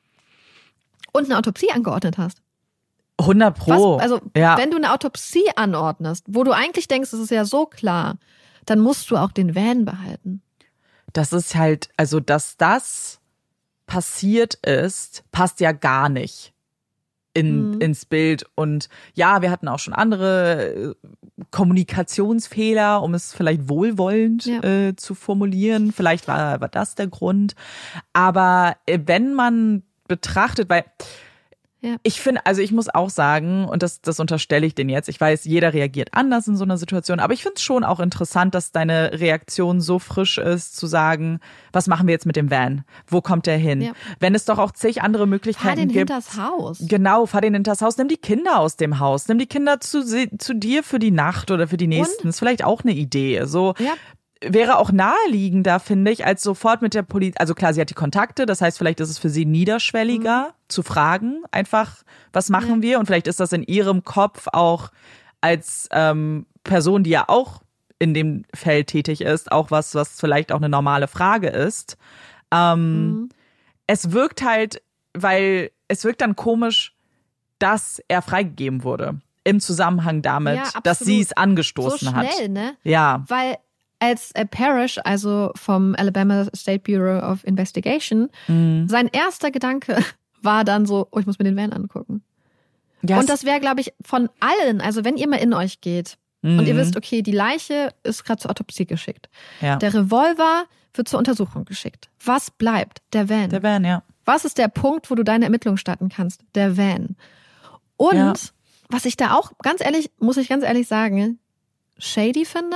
und eine Autopsie angeordnet hast. hundert Pro. Was, also ja. wenn du eine Autopsie anordnest, wo du eigentlich denkst, es ist ja so klar, dann musst du auch den Van behalten. Das ist halt, also dass das passiert ist, passt ja gar nicht in, Mhm. ins Bild. Und ja, wir hatten auch schon andere äh, Kommunikationsfehler, um es vielleicht wohlwollend Ja. äh, zu formulieren. Vielleicht war, war das der Grund. Aber äh, wenn man betrachtet, weil Ja. Ich finde, also ich muss auch sagen, und das, das unterstelle ich denen jetzt, ich weiß, jeder reagiert anders in so einer Situation, aber ich finde es schon auch interessant, dass deine Reaktion so frisch ist, zu sagen, was machen wir jetzt mit dem Van? Wo kommt der hin? Ja. Wenn es doch auch zig andere Möglichkeiten fahr den gibt. hinters Haus. Genau, fahr den hinters Haus, nimm die Kinder aus dem Haus, nimm die Kinder zu, zu dir für die Nacht oder für die nächsten. Und? Ist vielleicht auch eine Idee. So. Ja. Wäre auch naheliegender, finde ich, als sofort mit der Polizei, also klar, sie hat die Kontakte, das heißt, vielleicht ist es für sie niederschwelliger mhm. zu fragen, einfach, was machen ja. wir? Und vielleicht ist das in ihrem Kopf auch als ähm, Person, die ja auch in dem Feld tätig ist, auch was, was vielleicht auch eine normale Frage ist. Ähm, mhm. Es wirkt halt, weil es wirkt dann komisch, dass er freigegeben wurde. Im Zusammenhang damit, ja, dass sie es angestoßen so hat. So schnell, ne? Ja. Weil als äh, Parrish, also vom Alabama State Bureau of Investigation, mhm. sein erster Gedanke war dann so, oh, ich muss mir den Van angucken. Yes. Und das wäre, glaube ich, von allen, also wenn ihr mal in euch geht mhm. und ihr wisst, okay, die Leiche ist gerade zur Autopsie geschickt. Ja. Der Revolver wird zur Untersuchung geschickt. Was bleibt? Der Van. Der Van, ja. Was ist der Punkt, wo du deine Ermittlungen starten kannst? Der Van. Und ja. was ich da auch, ganz ehrlich, muss ich ganz ehrlich sagen, shady finde,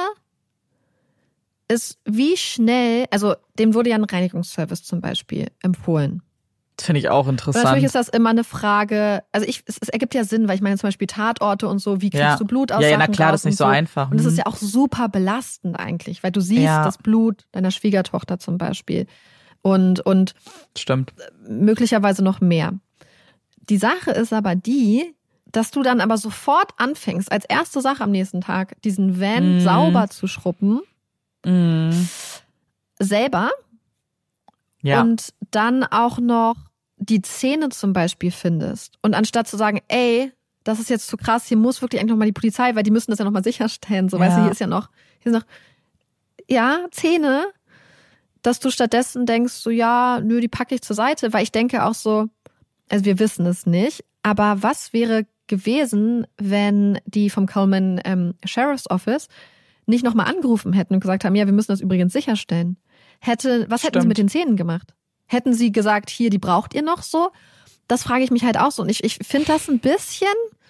ist, wie schnell, also dem wurde ja ein Reinigungsservice zum Beispiel empfohlen. Das finde ich auch interessant. Und natürlich ist das immer eine Frage, also ich, es, es ergibt ja Sinn, weil ich meine zum Beispiel Tatorte und so, wie kriegst ja. du Blut aus Ja, ja, Sachen na klar, raus das ist nicht so so. einfach. Und das ist ja auch super belastend eigentlich, weil du siehst ja. das Blut deiner Schwiegertochter zum Beispiel und, und Stimmt. möglicherweise noch mehr. Die Sache ist aber die, dass du dann aber sofort anfängst, als erste Sache am nächsten Tag, diesen Van mm. sauber zu schrubben. Mm. Selber. Ja. Und dann auch noch die Zähne zum Beispiel findest. Und anstatt zu sagen, ey, das ist jetzt zu krass, hier muss wirklich eigentlich nochmal die Polizei, weil die müssen das ja nochmal sicherstellen. So, ja. weißt du, hier ist ja noch, hier ist noch, ja, Zähne, dass du stattdessen denkst, so, ja, nö, die packe ich zur Seite, weil ich denke auch so, also wir wissen es nicht, aber was wäre gewesen, wenn die vom Coleman ähm, Sheriff's Office nicht nochmal angerufen hätten und gesagt haben, ja, wir müssen das übrigens sicherstellen. Hätte, was hätten Stimmt. sie mit den Zähnen gemacht? Hätten sie gesagt, hier, die braucht ihr noch so? Das frage ich mich halt auch so. Und ich, ich finde das ein bisschen,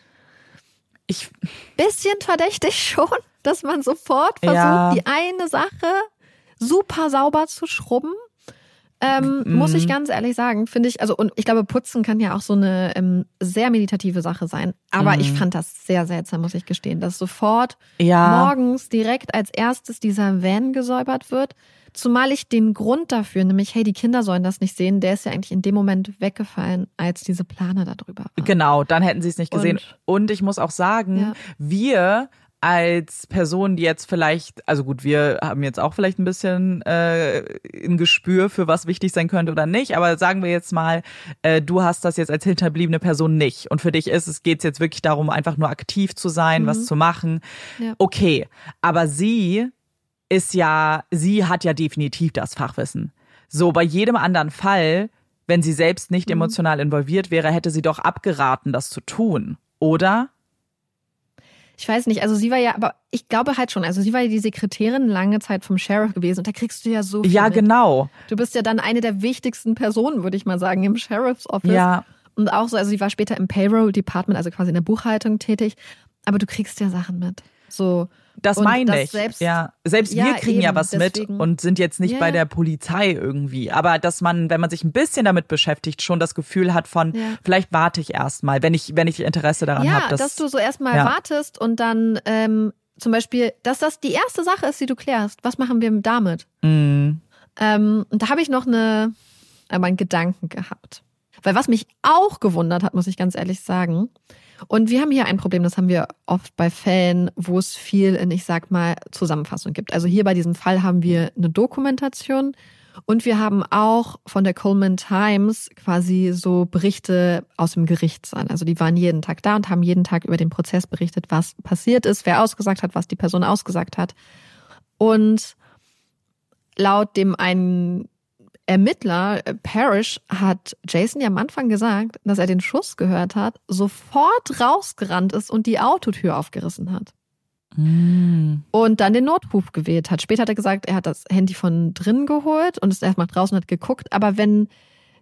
ich, bisschen verdächtig schon, dass man sofort versucht, ja. die eine Sache super sauber zu schrubben. Ähm, mhm. Muss ich ganz ehrlich sagen, finde ich, also und ich glaube, Putzen kann ja auch so eine ähm, sehr meditative Sache sein. Aber mhm. ich fand das sehr seltsam, muss ich gestehen, dass sofort ja. morgens direkt als erstes dieser Van gesäubert wird. Zumal ich den Grund dafür, nämlich, hey, die Kinder sollen das nicht sehen, der ist ja eigentlich in dem Moment weggefallen, als diese Plane da drüber waren. Genau, dann hätten sie es nicht gesehen. Und, und ich muss auch sagen, ja. wir als Personen, die jetzt vielleicht, also gut, wir haben jetzt auch vielleicht ein bisschen äh, ein Gespür für was wichtig sein könnte oder nicht, aber sagen wir jetzt mal, äh, du hast das jetzt als hinterbliebene Person nicht und für dich ist es, geht's jetzt wirklich darum, einfach nur aktiv zu sein, mhm. was zu machen. Ja. Okay, aber sie ist ja, sie hat ja definitiv das Fachwissen. So, bei jedem anderen Fall, wenn sie selbst nicht mhm. emotional involviert wäre, hätte sie doch abgeraten, das zu tun, oder? Ich weiß nicht, also sie war ja, aber ich glaube halt schon, also sie war ja die Sekretärin lange Zeit vom Sheriff gewesen und da kriegst du ja so viel Ja, mit. genau. Du bist ja dann eine der wichtigsten Personen, würde ich mal sagen, im Sheriff's Office. Ja. Und auch so, also sie war später im Payroll Department, also quasi in der Buchhaltung tätig, aber du kriegst ja Sachen mit. So. Das und meine das ich. Selbst, ja, selbst ja, wir kriegen eben, ja was deswegen. mit und sind jetzt nicht ja, bei ja. der Polizei irgendwie. Aber dass man, wenn man sich ein bisschen damit beschäftigt, schon das Gefühl hat von, ja. vielleicht warte ich erst mal, wenn ich, wenn ich Interesse daran ja, habe. Dass, dass du so erstmal ja. wartest und dann ähm, zum Beispiel, dass das die erste Sache ist, die du klärst. Was machen wir damit? Mhm. Ähm, und da habe ich noch eine, äh, einen Gedanken gehabt. Weil was mich auch gewundert hat, muss ich ganz ehrlich sagen, und wir haben hier ein Problem, das haben wir oft bei Fällen, wo es viel in, ich sag mal, Zusammenfassung gibt. Also hier bei diesem Fall haben wir eine Dokumentation und wir haben auch von der Coleman Times quasi so Berichte aus dem Gerichtssaal. Also die waren jeden Tag da und haben jeden Tag über den Prozess berichtet, was passiert ist, wer ausgesagt hat, was die Person ausgesagt hat. Und laut dem einen Ermittler, Parrish, hat Jason ja am Anfang gesagt, dass er den Schuss gehört hat, sofort rausgerannt ist und die Autotür aufgerissen hat. Mm. Und dann den Notruf gewählt hat. Später hat er gesagt, er hat das Handy von drinnen geholt und ist erstmal draußen und hat geguckt. Aber wenn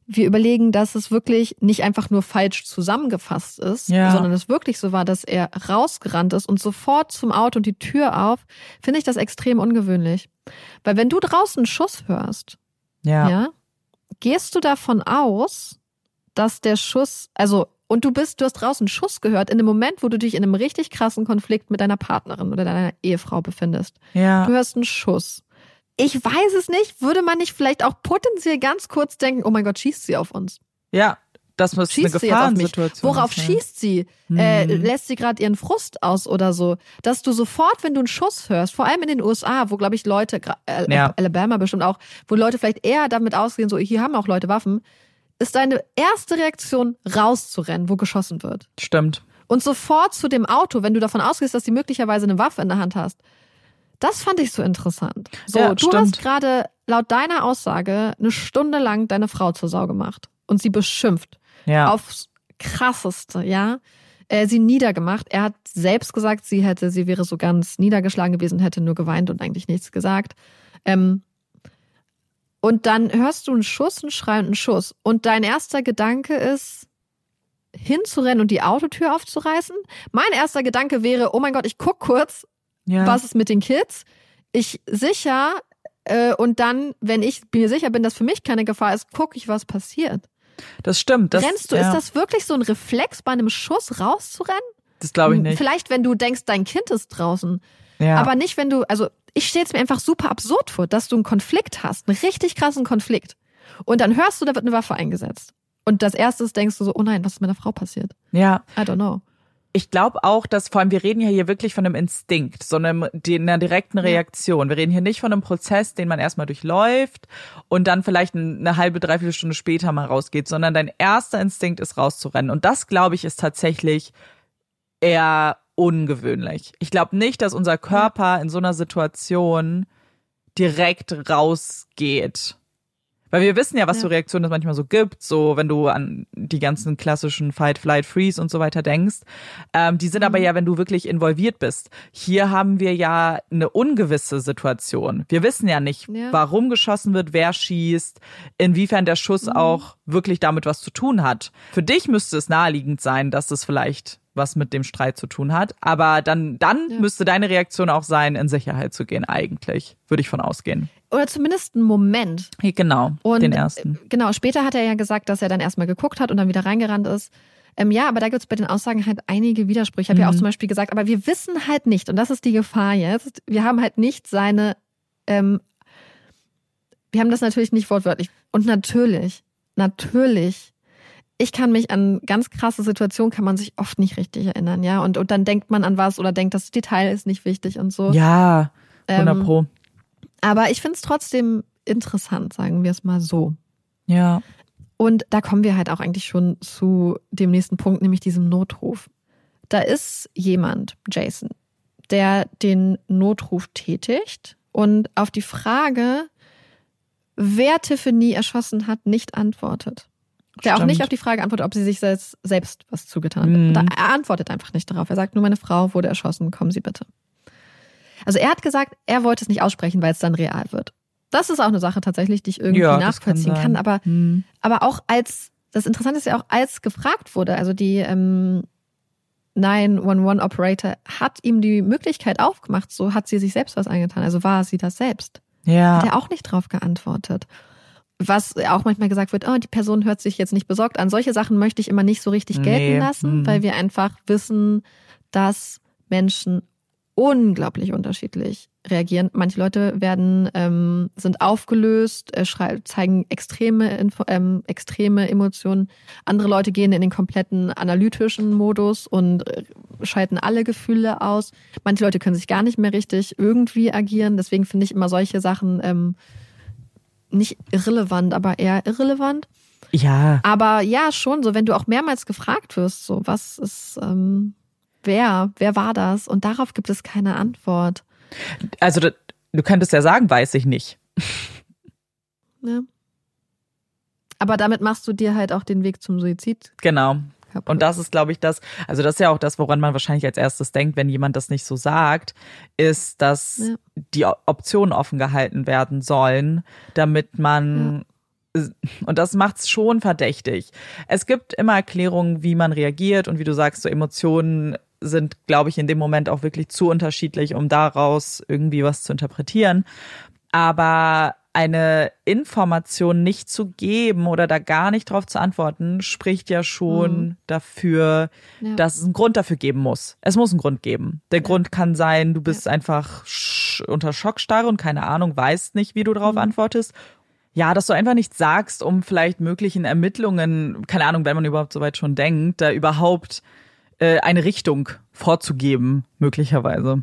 wir überlegen, dass es wirklich nicht einfach nur falsch zusammengefasst ist, ja. sondern es wirklich so war, dass er rausgerannt ist und sofort zum Auto und die Tür auf, finde ich das extrem ungewöhnlich. Weil wenn du draußen einen Schuss hörst, ja. ja, gehst du davon aus, dass der Schuss, also und du bist, du hast draußen einen Schuss gehört in dem Moment, wo du dich in einem richtig krassen Konflikt mit deiner Partnerin oder deiner Ehefrau befindest. Ja. Du hörst einen Schuss. Ich weiß es nicht. Würde man nicht vielleicht auch potenziell ganz kurz denken, oh mein Gott, schießt sie auf uns? Ja, das muss Schießt eine sie jetzt auf mich? Gefahrensituation Worauf sein. schießt sie? Hm. Äh, lässt sie gerade ihren Frust aus oder so? Dass du sofort, wenn du einen Schuss hörst, vor allem in den U S A, wo, glaube ich, Leute, äh, Ja. Alabama bestimmt auch, wo Leute vielleicht eher damit ausgehen, so hier haben auch Leute Waffen, ist deine erste Reaktion, rauszurennen, wo geschossen wird. Stimmt. Und sofort zu dem Auto, wenn du davon ausgehst, dass du möglicherweise eine Waffe in der Hand hast. Das fand ich so interessant. So, Ja, du stimmt. hast gerade laut deiner Aussage eine Stunde lang deine Frau zur Sau gemacht und sie beschimpft. Ja. Aufs Krasseste, ja. Äh, sie niedergemacht. Er hat selbst gesagt, sie hätte, sie wäre so ganz niedergeschlagen gewesen, hätte nur geweint und eigentlich nichts gesagt. Ähm, und dann hörst du einen Schuss, einen Schrei und einen Schuss. Und dein erster Gedanke ist, hinzurennen und die Autotür aufzureißen. Mein erster Gedanke wäre, oh mein Gott, ich guck kurz, ja. was ist mit den Kids? Ich sicher, äh, und dann, wenn ich mir sicher bin, dass für mich keine Gefahr ist, gucke ich, was passiert. Das stimmt. Das, Rennst du, ja. ist das wirklich so ein Reflex, bei einem Schuss rauszurennen? Das glaube ich nicht. Vielleicht, wenn du denkst, dein Kind ist draußen. Ja. Aber nicht, wenn du, also ich stelle es mir einfach super absurd vor, dass du einen Konflikt hast, einen richtig krassen Konflikt. Und dann hörst du, da wird eine Waffe eingesetzt. Und das Erste ist, denkst du so, oh nein, was ist mit meiner Frau passiert? Ja. I don't know. Ich glaube auch, dass vor allem, wir reden ja hier wirklich von einem Instinkt, so einem, die- einer direkten Reaktion. Wir reden hier nicht von einem Prozess, den man erstmal durchläuft und dann vielleicht eine halbe, dreiviertel Stunde später mal rausgeht, sondern dein erster Instinkt ist rauszurennen. Und das, glaube ich, ist tatsächlich eher ungewöhnlich. Ich glaube nicht, dass unser Körper in so einer Situation direkt rausgeht. Weil wir wissen ja, was Ja. für Reaktionen es manchmal so gibt, so wenn du an die ganzen klassischen Fight, Flight, Freeze und so weiter denkst. Ähm, die sind Mhm. aber ja, wenn du wirklich involviert bist. Hier haben wir ja eine ungewisse Situation. Wir wissen ja nicht, Ja. warum geschossen wird, wer schießt, inwiefern der Schuss Mhm. auch wirklich damit was zu tun hat. Für dich müsste es naheliegend sein, dass es vielleicht was mit dem Streit zu tun hat. Aber dann, dann Ja. müsste deine Reaktion auch sein, in Sicherheit zu gehen, eigentlich. Würde ich von ausgehen. Oder zumindest einen Moment. Hey, genau, Und den ersten. äh, genau, später hat er ja gesagt, dass er dann erstmal geguckt hat und dann wieder reingerannt ist. Ähm, ja, aber da gibt es bei den Aussagen halt einige Widersprüche. Ich habe ja auch Mhm. zum Beispiel gesagt, aber wir wissen halt nicht, und das ist die Gefahr jetzt, wir haben halt nicht seine, ähm, wir haben das natürlich nicht wortwörtlich. Und natürlich, natürlich, ich kann mich an ganz krasse Situationen, kann man sich oft nicht richtig erinnern, ja. Und, und dann denkt man an was oder denkt, das Detail ist nicht wichtig und so. Ja, Ähm, hundert Pro. Aber ich finde es trotzdem interessant, sagen wir es mal so. Ja. Und da kommen wir halt auch eigentlich schon zu dem nächsten Punkt, nämlich diesem Notruf. Da ist jemand, Jason, der den Notruf tätigt und auf die Frage, wer Tiffany erschossen hat, nicht antwortet. Der auch Stimmt. nicht auf die Frage antwortet, ob sie sich selbst, selbst was zugetan hat. Mhm. Und er antwortet einfach nicht darauf. Er sagt nur, meine Frau wurde erschossen, kommen Sie bitte. Also er hat gesagt, er wollte es nicht aussprechen, weil es dann real wird. Das ist auch eine Sache tatsächlich, die ich irgendwie Ja, das nachvollziehen kann kann. sein. Aber, Hm. aber auch als, das Interessante ist ja auch, als gefragt wurde, also die ähm, neun eins eins Operator hat ihm die Möglichkeit aufgemacht, so hat sie sich selbst was angetan. Also war sie das selbst. Ja. Hat er auch nicht drauf geantwortet. Was auch manchmal gesagt wird, oh, die Person hört sich jetzt nicht besorgt an. Solche Sachen möchte ich immer nicht so richtig gelten Nee. lassen, Mhm. weil wir einfach wissen, dass Menschen unglaublich unterschiedlich reagieren. Manche Leute werden ähm, sind aufgelöst, äh, schrei- zeigen extreme Info, ähm, extreme Emotionen. Andere Leute gehen in den kompletten analytischen Modus und äh, schalten alle Gefühle aus. Manche Leute können sich gar nicht mehr richtig irgendwie agieren. Deswegen finde ich immer solche Sachen ähm, nicht irrelevant, aber eher irrelevant. Ja. Aber ja, schon so, wenn du auch mehrmals gefragt wirst, so was ist, ähm, wer, wer war das? Und darauf gibt es keine Antwort. Also du, du könntest ja sagen, weiß ich nicht. Ja. Aber damit machst du dir halt auch den Weg zum Suizid Genau. kaputt. Und das ist, glaube ich, das, also das ist ja auch das, woran man wahrscheinlich als erstes denkt, wenn jemand das nicht so sagt, ist, dass Ja. die Optionen offen gehalten werden sollen, damit man und das macht's schon verdächtig. Es gibt immer Erklärungen, wie man reagiert und wie du sagst, so Emotionen sind, glaube ich, in dem Moment auch wirklich zu unterschiedlich, um daraus irgendwie was zu interpretieren. Aber eine Information nicht zu geben oder da gar nicht drauf zu antworten, spricht ja schon mhm. dafür, ja. dass es einen Grund dafür geben muss. Es muss einen Grund geben. Der ja. Grund kann sein, du bist ja. einfach sch- unter Schockstarre und keine Ahnung, weißt nicht, wie du darauf mhm. antwortest. Ja, dass du einfach nichts sagst, um vielleicht möglichen Ermittlungen, keine Ahnung, wenn man überhaupt so weit schon denkt, da überhaupt äh, eine Richtung vorzugeben, möglicherweise.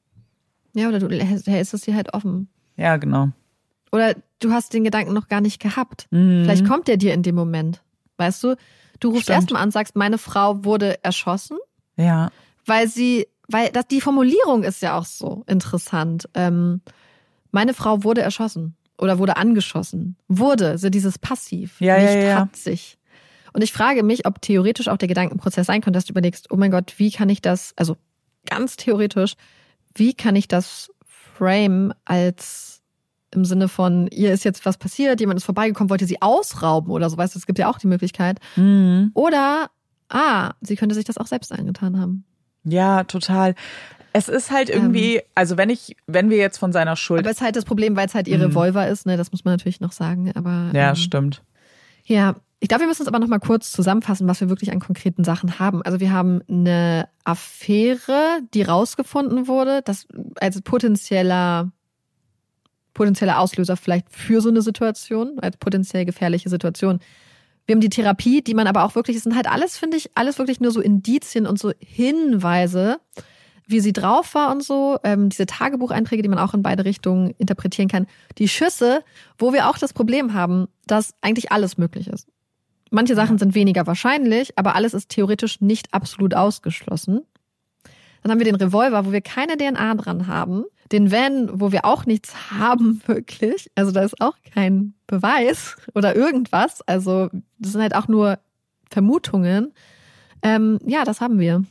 Ja, oder du hältst es dir halt offen. Ja, genau. Oder du hast den Gedanken noch gar nicht gehabt. Mhm. Vielleicht kommt der dir in dem Moment. Weißt du, du rufst erstmal an und sagst, meine Frau wurde erschossen. Ja. Weil sie, weil das, die Formulierung ist ja auch so interessant. Ähm, meine Frau wurde erschossen oder wurde angeschossen. Wurde, so dieses Passiv. Ja, nicht ja, ja. hat sich. Und ich frage mich, ob theoretisch auch der Gedankenprozess sein könnte, dass du überlegst, oh mein Gott, wie kann ich das, also ganz theoretisch, wie kann ich das frame als im Sinne von, ihr ist jetzt was passiert, jemand ist vorbeigekommen, wollte sie ausrauben oder so, weißt du, es gibt ja auch die Möglichkeit. Mhm. Oder, ah, sie könnte sich das auch selbst angetan haben. Ja, total. Es ist halt irgendwie, ähm, also wenn ich, wenn wir jetzt von seiner Schuld... Aber es ist halt das Problem, weil es halt ihr mhm. Revolver ist, ne, das muss man natürlich noch sagen, aber... Ja, ähm, stimmt. Ja, ich glaube, wir müssen uns aber noch mal kurz zusammenfassen, was wir wirklich an konkreten Sachen haben. Also wir haben eine Affäre, die rausgefunden wurde, das als potenzieller potenzieller Auslöser vielleicht für so eine Situation, als potenziell gefährliche Situation. Wir haben die Therapie, die man aber auch wirklich, es sind halt alles, finde ich, alles wirklich nur so Indizien und so Hinweise, wie sie drauf war und so. Ähm, diese Tagebucheinträge, die man auch in beide Richtungen interpretieren kann. Die Schüsse, wo wir auch das Problem haben, dass eigentlich alles möglich ist. Manche Sachen sind weniger wahrscheinlich, aber alles ist theoretisch nicht absolut ausgeschlossen. Dann haben wir den Revolver, wo wir keine D N A dran haben. Den Van, wo wir auch nichts haben wirklich. Also da ist auch kein Beweis oder irgendwas. Also das sind halt auch nur Vermutungen. Ähm, ja, das haben wir.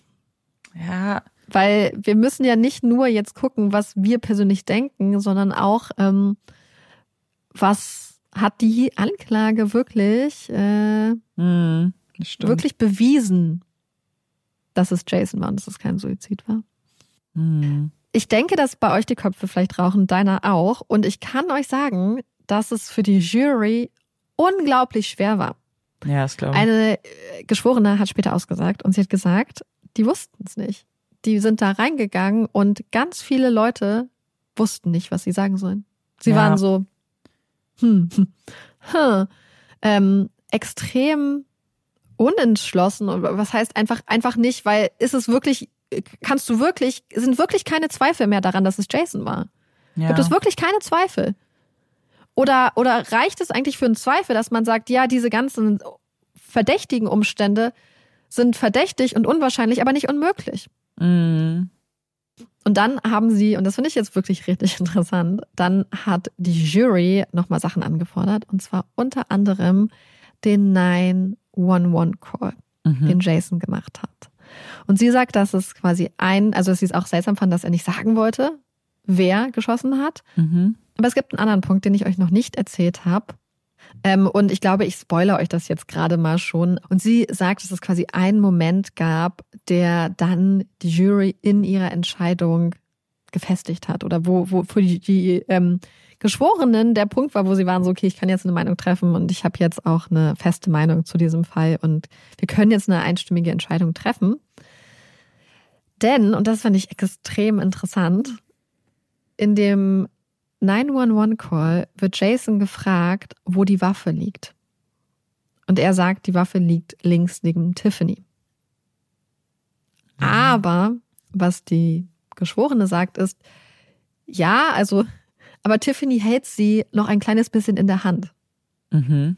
Ja. Weil wir müssen ja nicht nur jetzt gucken, was wir persönlich denken, sondern auch, ähm, was hat die Anklage wirklich, äh, mm, wirklich bewiesen, dass es Jason war und dass es kein Suizid war. Mm. Ich denke, dass bei euch die Köpfe vielleicht rauchen, deiner auch. Und ich kann euch sagen, dass es für die Jury unglaublich schwer war. Ja, das glaube ich. Eine Geschworene hat später ausgesagt und sie hat gesagt, die wussten es nicht. Die sind da reingegangen und ganz viele Leute wussten nicht, was sie sagen sollen. Sie ja. waren so hm, hm, hm, ähm, extrem unentschlossen. Was heißt einfach einfach nicht, weil ist es wirklich, kannst du wirklich, sind wirklich keine Zweifel mehr daran, dass es Jason war? Ja. Gibt es wirklich keine Zweifel? Oder, oder reicht es eigentlich für einen Zweifel, dass man sagt, ja, diese ganzen verdächtigen Umstände sind verdächtig und unwahrscheinlich, aber nicht unmöglich? Mhm. Und dann haben sie, und das finde ich jetzt wirklich richtig interessant, dann hat die Jury nochmal Sachen angefordert, und zwar unter anderem den neun eins eins Call, mhm. den Jason gemacht hat. Und sie sagt, dass es quasi ein, also dass sie es auch seltsam fand, dass er nicht sagen wollte, wer geschossen hat. Mhm. Aber es gibt einen anderen Punkt, den ich euch noch nicht erzählt habe. Ähm, und ich glaube, ich spoilere euch das jetzt gerade mal schon. Und sie sagt, dass es quasi einen Moment gab, der dann die Jury in ihrer Entscheidung gefestigt hat. Oder wo, wo für die, die ähm, Geschworenen der Punkt war, wo sie waren so, okay, ich kann jetzt eine Meinung treffen und ich habe jetzt auch eine feste Meinung zu diesem Fall und wir können jetzt eine einstimmige Entscheidung treffen. Denn, und das fand ich extrem interessant, in dem neun eins eins Call wird Jason gefragt, wo die Waffe liegt. Und er sagt, die Waffe liegt links neben Tiffany. Aber was die Geschworene sagt ist, ja, also, aber Tiffany hält sie noch ein kleines bisschen in der Hand. Mhm.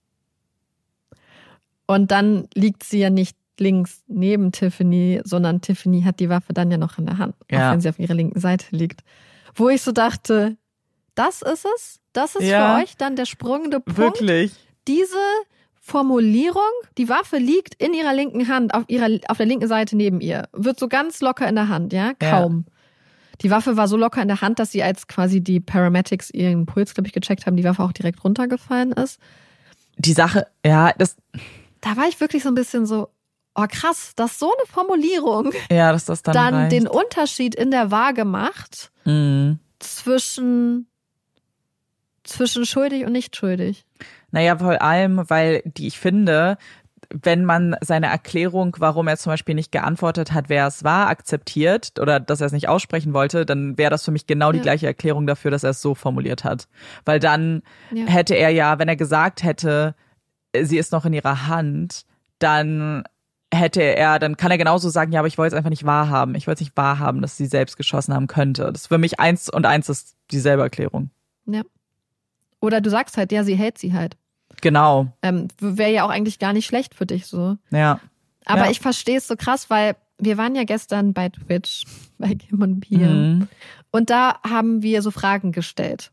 Und dann liegt sie ja nicht links neben Tiffany, sondern Tiffany hat die Waffe dann ja noch in der Hand, ja. auch wenn sie auf ihrer linken Seite liegt. Wo ich so dachte, das ist es? Das ist ja. für euch dann der springende Punkt? Wirklich? Diese Formulierung, die Waffe liegt in ihrer linken Hand, auf ihrer, auf der linken Seite neben ihr, wird so ganz locker in der Hand, ja? Kaum. Ja. Die Waffe war so locker in der Hand, dass sie, als quasi die Paramedics ihren Puls, glaube ich, gecheckt haben, die Waffe auch direkt runtergefallen ist. Die Sache, ja, das... Da war ich wirklich so ein bisschen so, oh krass, dass so eine Formulierung ja, dass das dann, dann reicht. den Unterschied in der Waage macht mhm. zwischen, zwischen schuldig und nicht schuldig. Naja, vor allem, weil die, ich finde, wenn man seine Erklärung, warum er zum Beispiel nicht geantwortet hat, wer es war, akzeptiert oder dass er es nicht aussprechen wollte, dann wäre das für mich genau die ja. gleiche Erklärung dafür, dass er es so formuliert hat. Weil dann ja. hätte er ja, wenn er gesagt hätte, sie ist noch in ihrer Hand, dann hätte er, dann kann er genauso sagen, ja, aber ich wollte es einfach nicht wahrhaben. Ich wollte es nicht wahrhaben, dass sie selbst geschossen haben könnte. Das ist für mich eins und eins ist dieselbe Erklärung. Ja. Oder du sagst halt, ja, sie hält sie halt. Genau. Ähm, wäre ja auch eigentlich gar nicht schlecht für dich so. Ja. Aber ja. ich verstehe es so krass, weil wir waren ja gestern bei Twitch, bei Kim und Pia. Mhm. Und da haben wir so Fragen gestellt.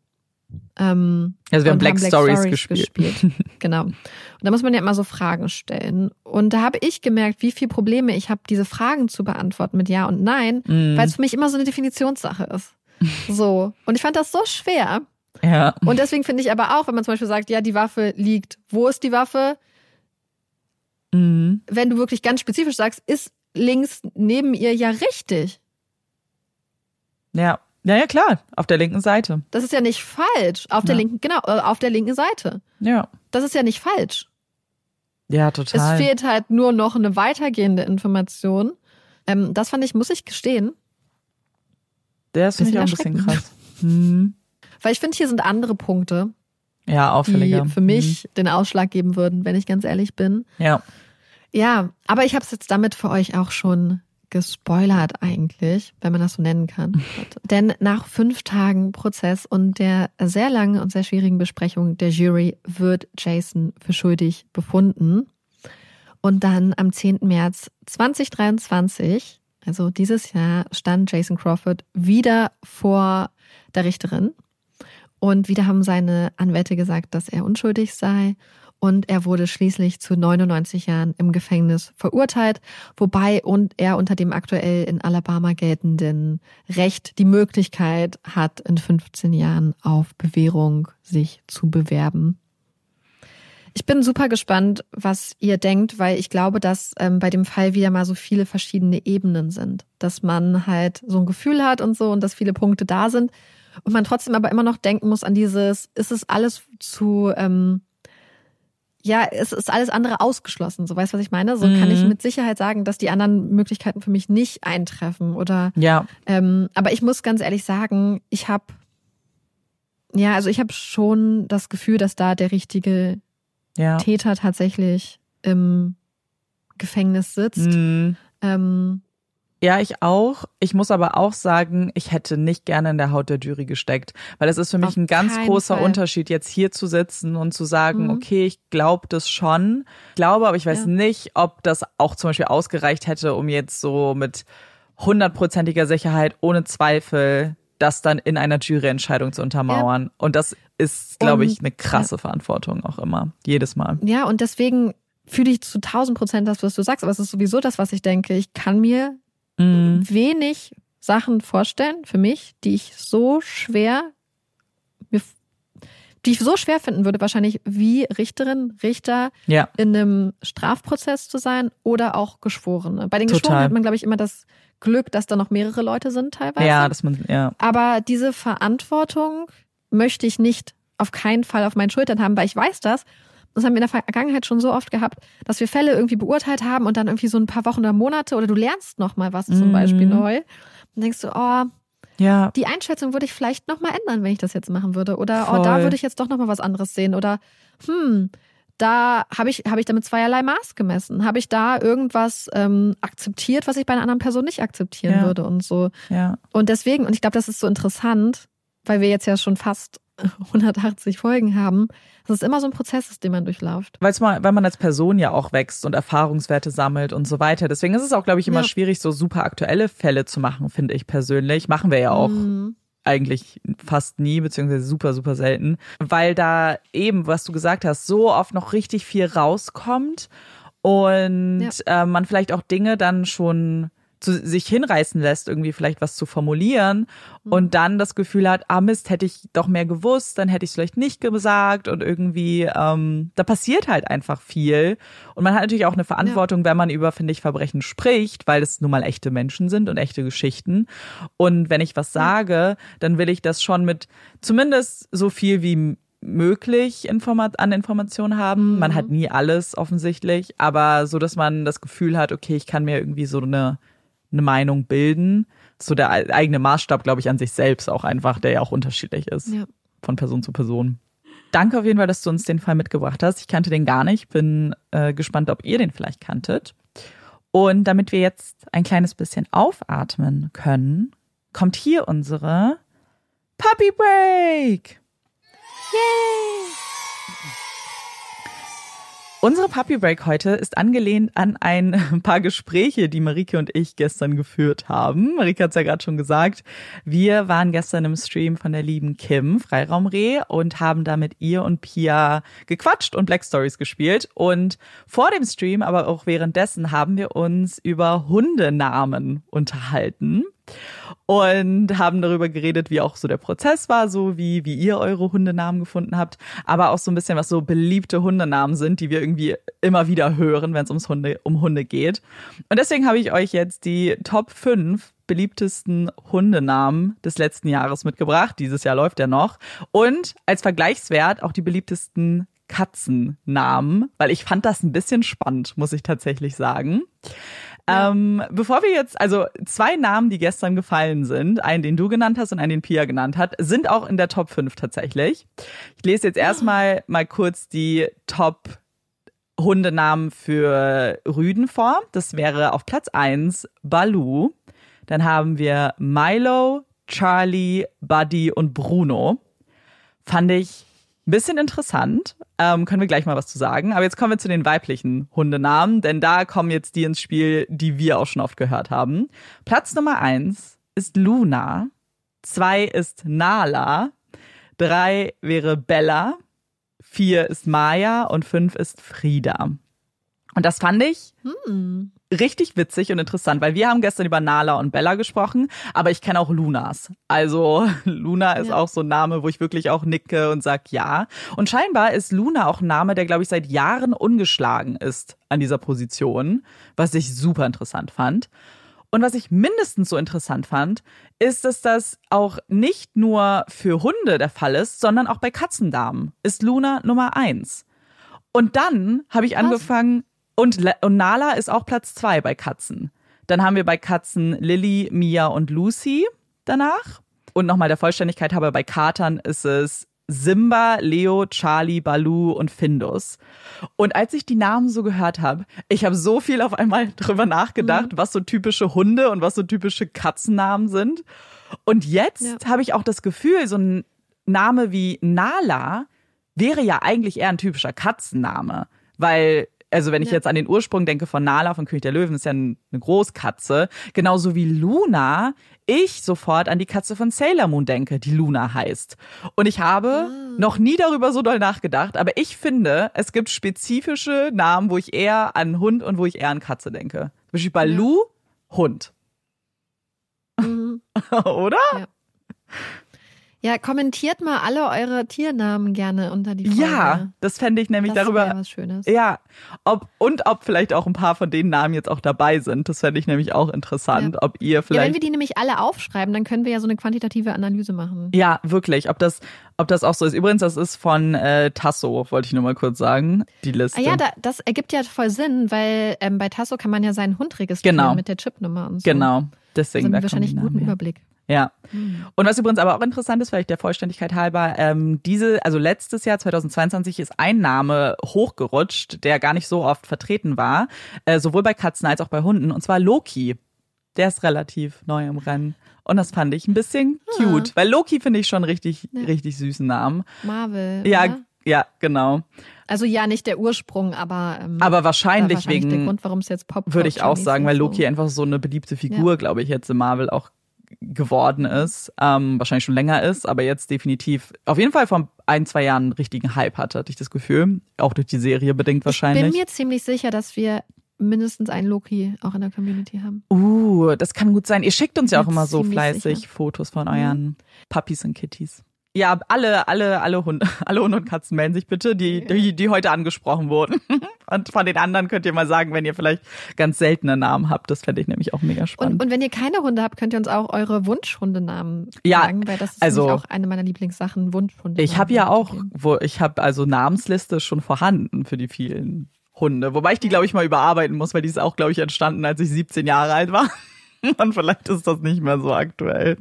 Ähm, also wir haben Black, haben Black Stories, Stories gespielt. gespielt. Genau. Und da muss man ja immer so Fragen stellen. Und da habe ich gemerkt, wie viele Probleme ich habe, diese Fragen zu beantworten mit Ja und Nein, mhm. weil es für mich immer so eine Definitionssache ist. So. Und ich fand das so schwer. Ja. Und deswegen finde ich aber auch, wenn man zum Beispiel sagt, ja, die Waffe liegt, wo ist die Waffe? Mhm. Wenn du wirklich ganz spezifisch sagst, ist links neben ihr ja richtig. Ja. Ja, ja, klar, auf der linken Seite. Das ist ja nicht falsch. Auf der ja. linken, genau, auf der linken Seite. Ja. Das ist ja nicht falsch. Ja, total. Es fehlt halt nur noch eine weitergehende Information. Ähm, das fand ich, muss ich gestehen. Das finde ich auch ein bisschen krass. Hm. Weil ich finde, hier sind andere Punkte, ja, auffälliger. die für mich hm. den Ausschlag geben würden, wenn ich ganz ehrlich bin. Ja. Ja, aber ich habe es jetzt damit für euch auch schon gespoilert eigentlich, wenn man das so nennen kann. Denn nach fünf Tagen Prozess und der sehr langen und sehr schwierigen Besprechung der Jury wird Jason für schuldig befunden. Und dann am zehnten März zweitausenddreiundzwanzig, also dieses Jahr, stand Jason Crawford wieder vor der Richterin. Und wieder haben seine Anwälte gesagt, dass er unschuldig sei. Und er wurde schließlich zu neunundneunzig Jahren im Gefängnis verurteilt, wobei und er unter dem aktuell in Alabama geltenden Recht die Möglichkeit hat, in fünfzehn Jahren auf Bewährung sich zu bewerben. Ich bin super gespannt, was ihr denkt, weil ich glaube, dass ähm, bei dem Fall wieder mal so viele verschiedene Ebenen sind. Dass man halt so ein Gefühl hat und so und dass viele Punkte da sind. Und man trotzdem aber immer noch denken muss an dieses, ist es alles zu... Ähm, ja, es ist alles andere ausgeschlossen. So, weißt du, was ich meine? So mhm. kann ich mit Sicherheit sagen, dass die anderen Möglichkeiten für mich nicht eintreffen. Oder ja. Ähm, aber ich muss ganz ehrlich sagen, ich habe ja, also ich habe schon das Gefühl, dass da der richtige ja. Täter tatsächlich im Gefängnis sitzt. Mhm. Ähm, Ja, ich auch. Ich muss aber auch sagen, ich hätte nicht gerne in der Haut der Jury gesteckt. Weil es ist für mich Auf ein ganz großer Fall. Unterschied, jetzt hier zu sitzen und zu sagen, Mhm. okay, ich glaube das schon. Ich glaube, aber ich weiß Ja. nicht, ob das auch zum Beispiel ausgereicht hätte, um jetzt so mit hundertprozentiger Sicherheit, ohne Zweifel, das dann in einer Juryentscheidung zu untermauern. Ja. Und das ist, glaube ich, eine krasse ja. Verantwortung auch immer. Jedes Mal. Ja, und deswegen fühle ich zu tausend Prozent das, was du sagst. Aber es ist sowieso das, was ich denke. Ich kann mir Mhm. wenig Sachen vorstellen für mich, die ich so schwer, die ich so schwer finden würde, wahrscheinlich wie Richterin, Richter ja. in einem Strafprozess zu sein oder auch Geschworene. Bei den Total. Geschworenen hat man, glaube ich, immer das Glück, dass da noch mehrere Leute sind teilweise. Ja, dass man, ja. Aber diese Verantwortung möchte ich nicht auf keinen Fall auf meinen Schultern haben, weil ich weiß das. Das haben wir in der Vergangenheit schon so oft gehabt, dass wir Fälle irgendwie beurteilt haben und dann irgendwie so ein paar Wochen oder Monate oder du lernst noch mal was zum mhm. Beispiel neu. Und denkst du, oh, ja. die Einschätzung würde ich vielleicht noch mal ändern, wenn ich das jetzt machen würde. Oder Voll. oh, da würde ich jetzt doch noch mal was anderes sehen. Oder hm, da habe ich, hab ich damit zweierlei Maß gemessen. Habe ich da irgendwas ähm, akzeptiert, was ich bei einer anderen Person nicht akzeptieren ja. würde und so. Ja. Und deswegen, und ich glaube, das ist so interessant, weil wir jetzt ja schon fast hundertachtzig Folgen haben, dass es immer so ein Prozess ist, den man durchläuft. Weil's mal, weil man als Person ja auch wächst und Erfahrungswerte sammelt und so weiter. Deswegen ist es auch, glaube ich, immer ja. schwierig, so super aktuelle Fälle zu machen, finde ich persönlich. Machen wir ja auch mhm. eigentlich fast nie, beziehungsweise super, super selten. Weil da eben, was du gesagt hast, so oft noch richtig viel rauskommt und ja. äh, man vielleicht auch Dinge dann schon zu sich hinreißen lässt, irgendwie vielleicht was zu formulieren mhm. und dann das Gefühl hat, ah Mist, hätte ich doch mehr gewusst, dann hätte ich es vielleicht nicht gesagt und irgendwie, ähm, da passiert halt einfach viel. Und man hat natürlich auch eine Verantwortung, ja. wenn man über, finde ich, Verbrechen spricht, weil es nun mal echte Menschen sind und echte Geschichten. Und wenn ich was sage, dann will ich das schon mit zumindest so viel wie möglich Informat- an Informationen haben. Mhm. Man hat nie alles offensichtlich, aber so, dass man das Gefühl hat, okay, ich kann mir irgendwie so eine, eine Meinung bilden. So der eigene Maßstab, glaube ich, an sich selbst auch einfach, der ja auch unterschiedlich ist ja. von Person zu Person. Danke auf jeden Fall, dass du uns den Fall mitgebracht hast. Ich kannte den gar nicht, bin äh, gespannt, ob ihr den vielleicht kanntet. Und damit wir jetzt ein kleines bisschen aufatmen können, kommt hier unsere Puppy Break. Yay! Unsere Puppy Break heute ist angelehnt an ein paar Gespräche, die Marike und ich gestern geführt haben. Marike hat es ja gerade schon gesagt. Wir waren gestern im Stream von der lieben Kim, Freiraumreh, und haben da mit ihr und Pia gequatscht und Black Stories gespielt. Und vor dem Stream, aber auch währenddessen, haben wir uns über Hundenamen unterhalten. Und haben darüber geredet, wie auch so der Prozess war, so wie, wie ihr eure Hundenamen gefunden habt, aber auch so ein bisschen, was so beliebte Hundenamen sind, die wir irgendwie immer wieder hören, wenn es ums Hunde, um Hunde geht. Und deswegen habe ich euch jetzt die Top fünf beliebtesten Hundenamen des letzten Jahres mitgebracht. Dieses Jahr läuft ja noch. Und als Vergleichswert auch die beliebtesten Katzennamen, weil ich fand das ein bisschen spannend, muss ich tatsächlich sagen. Ja. Ähm, bevor wir jetzt, also zwei Namen, die gestern gefallen sind, einen, den du genannt hast und einen, den Pia genannt hat, sind auch in der Top fünf tatsächlich. Ich lese jetzt erstmal mal kurz die Top Hundenamen für Rüden vor. Das wäre auf Platz eins Baloo. Dann haben wir Milo, Charlie, Buddy und Bruno. Fand ich ein bisschen interessant, ähm, können wir gleich mal was zu sagen. Aber jetzt kommen wir zu den weiblichen Hundenamen, denn da kommen jetzt die ins Spiel, die wir auch schon oft gehört haben. Platz Nummer eins ist Luna, zwei ist Nala, drei wäre Bella, vier ist Maya und fünf ist Frieda. Und das fand ich hm. richtig witzig und interessant, weil wir haben gestern über Nala und Bella gesprochen, aber ich kenne auch Lunas. Also Luna ist ja. auch so ein Name, wo ich wirklich auch nicke und sag ja. Und scheinbar ist Luna auch ein Name, der, glaube ich, seit Jahren ungeschlagen ist an dieser Position, was ich super interessant fand. Und was ich mindestens so interessant fand, ist, dass das auch nicht nur für Hunde der Fall ist, sondern auch bei Katzendamen ist Luna Nummer eins. Und dann habe ich angefangen, Und, und Nala ist auch Platz zwei bei Katzen. Dann haben wir bei Katzen Lilly, Mia und Lucy danach. Und nochmal der Vollständigkeit halber, bei Katern ist es Simba, Leo, Charlie, Baloo und Findus. Und als ich die Namen so gehört habe, ich habe so viel auf einmal drüber nachgedacht, mhm. was so typische Hunde und was so typische Katzennamen sind. Und jetzt ja. habe ich auch das Gefühl, so ein Name wie Nala wäre ja eigentlich eher ein typischer Katzenname. Weil Also wenn ich ja. jetzt an den Ursprung denke von Nala, von König der Löwen, ist ja eine Großkatze. Genauso wie Luna, ich sofort an die Katze von Sailor Moon denke, die Luna heißt. Und ich habe ah. noch nie darüber so doll nachgedacht, aber ich finde, es gibt spezifische Namen, wo ich eher an Hund und wo ich eher an Katze denke. Zum Beispiel bei ja. Lu, Hund. Mhm. Oder? Ja. Ja, kommentiert mal alle eure Tiernamen gerne unter die Folge. Ja, das fände ich nämlich das darüber. Das was Schönes. Ja, ob, und ob vielleicht auch ein paar von den Namen jetzt auch dabei sind. Das fände ich nämlich auch interessant, ja. ob ihr vielleicht. Ja, wenn wir die nämlich alle aufschreiben, dann können wir ja so eine quantitative Analyse machen. Ja, wirklich. Ob das, ob das auch so ist. Übrigens, das ist von äh, Tasso, wollte ich nur mal kurz sagen, die Liste. Ah ja, da, das ergibt ja voll Sinn, weil ähm, bei Tasso kann man ja seinen Hund registrieren genau. mit der Chipnummer und so. Genau, deswegen. Also da wahrscheinlich einen guten her. Überblick. Ja. Und was übrigens aber auch interessant ist, vielleicht der Vollständigkeit halber, ähm, diese, also letztes Jahr zweitausendzweiundzwanzig ist ein Name hochgerutscht, der gar nicht so oft vertreten war, äh, sowohl bei Katzen als auch bei Hunden, und zwar Loki. Der ist relativ neu im Rennen. Und das fand ich ein bisschen cute, ah. weil Loki finde ich schon richtig, ja. richtig süßen Namen. Marvel. Ja, oder? ja, genau. Also ja, nicht der Ursprung, aber ähm, aber wahrscheinlich, wahrscheinlich wegen der Grund, warum es jetzt Pop würde ich auch sagen, weil Loki so. einfach so eine beliebte Figur, ja. glaube ich, jetzt in Marvel auch geworden ist, ähm, wahrscheinlich schon länger ist, aber jetzt definitiv auf jeden Fall vor ein, zwei Jahren einen richtigen Hype hatte, hatte ich das Gefühl, auch durch die Serie bedingt wahrscheinlich. Ich bin mir ziemlich sicher, dass wir mindestens einen Loki auch in der Community haben. Uh, das kann gut sein. Ihr schickt uns ja auch Bin immer so ziemlich fleißig sicher. Fotos von euren Puppies und Kitties. Ja, alle, alle, alle Hunde, alle Hunde und Katzen melden sich bitte, die, die, die heute angesprochen wurden. Und von den anderen könnt ihr mal sagen, wenn ihr vielleicht ganz seltene Namen habt. Das fände ich nämlich auch mega spannend. Und, und wenn ihr keine Hunde habt, könnt ihr uns auch eure Wunschhundenamen Ja, sagen, weil das ist also, nämlich auch eine meiner Lieblingssachen, Wunschhunde. Ich habe ja auch, wo ich habe also Namensliste schon vorhanden für die vielen Hunde. Wobei ich die, glaube ich, mal überarbeiten muss, weil die ist auch, glaube ich, entstanden, als ich siebzehn Jahre alt war. Und vielleicht ist das nicht mehr so aktuell.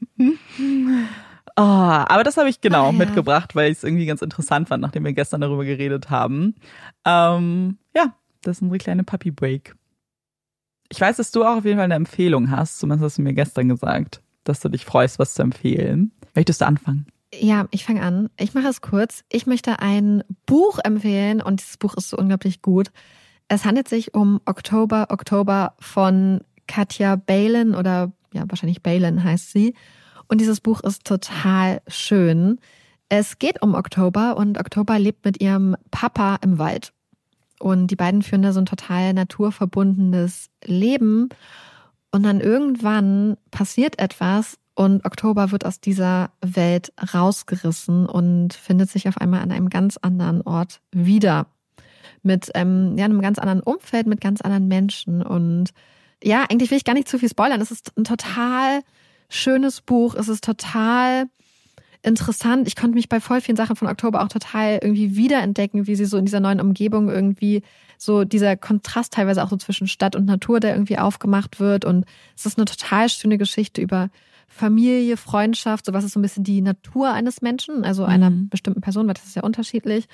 Oh, aber das habe ich genau ah, ja. mitgebracht, weil ich es irgendwie ganz interessant fand, nachdem wir gestern darüber geredet haben. Ähm, ja, das ist unsere kleine Puppy Break. Ich weiß, dass du auch auf jeden Fall eine Empfehlung hast, zumindest hast du mir gestern gesagt, dass du dich freust, was zu empfehlen. Möchtest du anfangen? Ja, ich fange an. Ich mache es kurz. Ich möchte ein Buch empfehlen und dieses Buch ist so unglaublich gut. Es handelt sich um Oktober, Oktober von Katja Balin oder ja, wahrscheinlich Balin heißt sie. Und dieses Buch ist total schön. Es geht um Oktober und Oktober lebt mit ihrem Papa im Wald. Und die beiden führen da so ein total naturverbundenes Leben. Und dann irgendwann passiert etwas und Oktober wird aus dieser Welt rausgerissen und findet sich auf einmal an einem ganz anderen Ort wieder. Mit ähm, ja, einem ganz anderen Umfeld, mit ganz anderen Menschen. Und ja, eigentlich will ich gar nicht zu viel spoilern. Es ist ein total schönes Buch. Es ist total interessant. Ich konnte mich bei voll vielen Sachen von Oktober auch total irgendwie wiederentdecken, wie sie so in dieser neuen Umgebung irgendwie so dieser Kontrast teilweise auch so zwischen Stadt und Natur, der irgendwie aufgemacht wird. Und es ist eine total schöne Geschichte über Familie, Freundschaft, so was ist so ein bisschen die Natur eines Menschen, also einer Mhm. bestimmten Person, weil das ist ja unterschiedlich.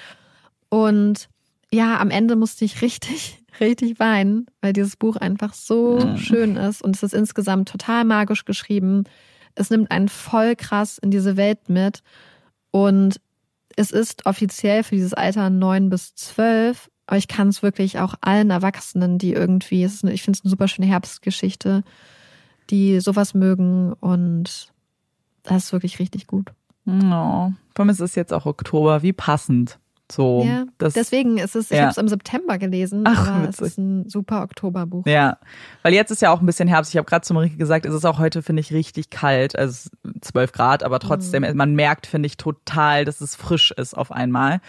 Und ja, am Ende musste ich richtig, richtig weinen, weil dieses Buch einfach so Mhm. schön ist und es ist insgesamt total magisch geschrieben. Es nimmt einen voll krass in diese Welt mit und es ist offiziell für dieses Alter neun bis zwölf, aber ich kann es wirklich auch allen Erwachsenen, die irgendwie, es ist eine, ich finde es eine super schöne Herbstgeschichte, die sowas mögen und das ist wirklich richtig gut. Oh, vor allem ist es jetzt auch Oktober, wie passend. So, Ja, das, deswegen ist es, ich ja. habe es im September gelesen, Ach, aber witzig. es ist ein super Oktoberbuch. Ja, weil jetzt ist ja auch ein bisschen Herbst. Ich habe gerade zu Marike gesagt, es ist auch heute, finde ich, richtig kalt. Also zwölf Grad, aber trotzdem, Mhm. man merkt, finde ich, total, dass es frisch ist auf einmal.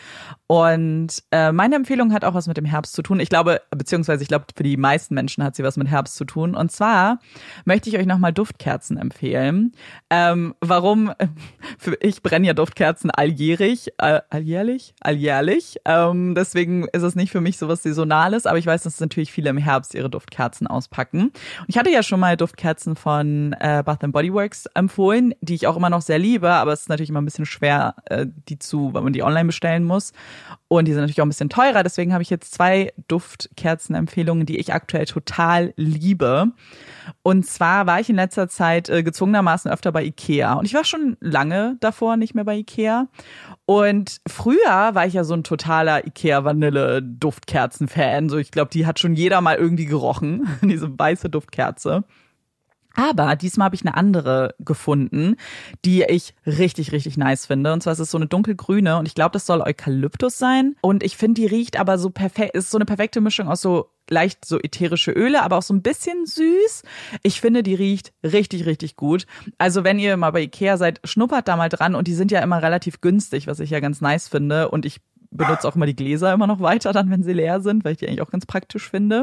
Und äh, meine Empfehlung hat auch was mit dem Herbst zu tun. Ich glaube, beziehungsweise ich glaube, für die meisten Menschen hat sie was mit Herbst zu tun. Und zwar möchte ich euch nochmal Duftkerzen empfehlen. Ähm, warum? Für, ich brenne ja Duftkerzen alljährig, äh, alljährlich, alljährlich. Ähm, deswegen ist es nicht für mich so was Saisonales, aber ich weiß, dass natürlich viele im Herbst ihre Duftkerzen auspacken. Und ich hatte ja schon mal Duftkerzen von äh, Bath and Body Works empfohlen, die ich auch immer noch sehr liebe, aber es ist natürlich immer ein bisschen schwer, äh, die zu, weil man die online bestellen muss. Und die sind natürlich auch ein bisschen teurer, deswegen habe ich jetzt zwei Duftkerzenempfehlungen, die ich aktuell total liebe. Und zwar war ich in letzter Zeit äh, gezwungenermaßen öfter bei Ikea. Und ich war schon lange davor nicht mehr bei Ikea. Und früher war ich ja so ein totaler Ikea-Vanille-Duftkerzen-Fan. So, ich glaube, die hat schon jeder mal irgendwie gerochen, diese weiße Duftkerze. Aber diesmal habe ich eine andere gefunden, die ich richtig, richtig nice finde. Und zwar ist es so eine dunkelgrüne und ich glaube, das soll Eukalyptus sein. Und ich finde, die riecht aber so perfekt, ist so eine perfekte Mischung aus so leicht so ätherische Öle, aber auch so ein bisschen süß. Ich finde, die riecht richtig, richtig gut. Also wenn ihr mal bei Ikea seid, schnuppert da mal dran und die sind ja immer relativ günstig, was ich ja ganz nice finde. Und ich benutze auch immer die Gläser immer noch weiter dann, wenn sie leer sind, weil ich die eigentlich auch ganz praktisch finde.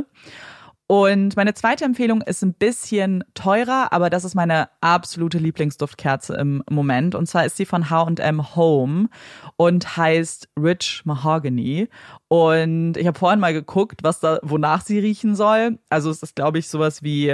Und meine zweite Empfehlung ist ein bisschen teurer, aber das ist meine absolute Lieblingsduftkerze im Moment. Und zwar ist sie von H and M Home und heißt Rich Mahogany. Und ich habe vorhin mal geguckt, was da, wonach sie riechen soll. Also es ist, glaube ich, sowas wie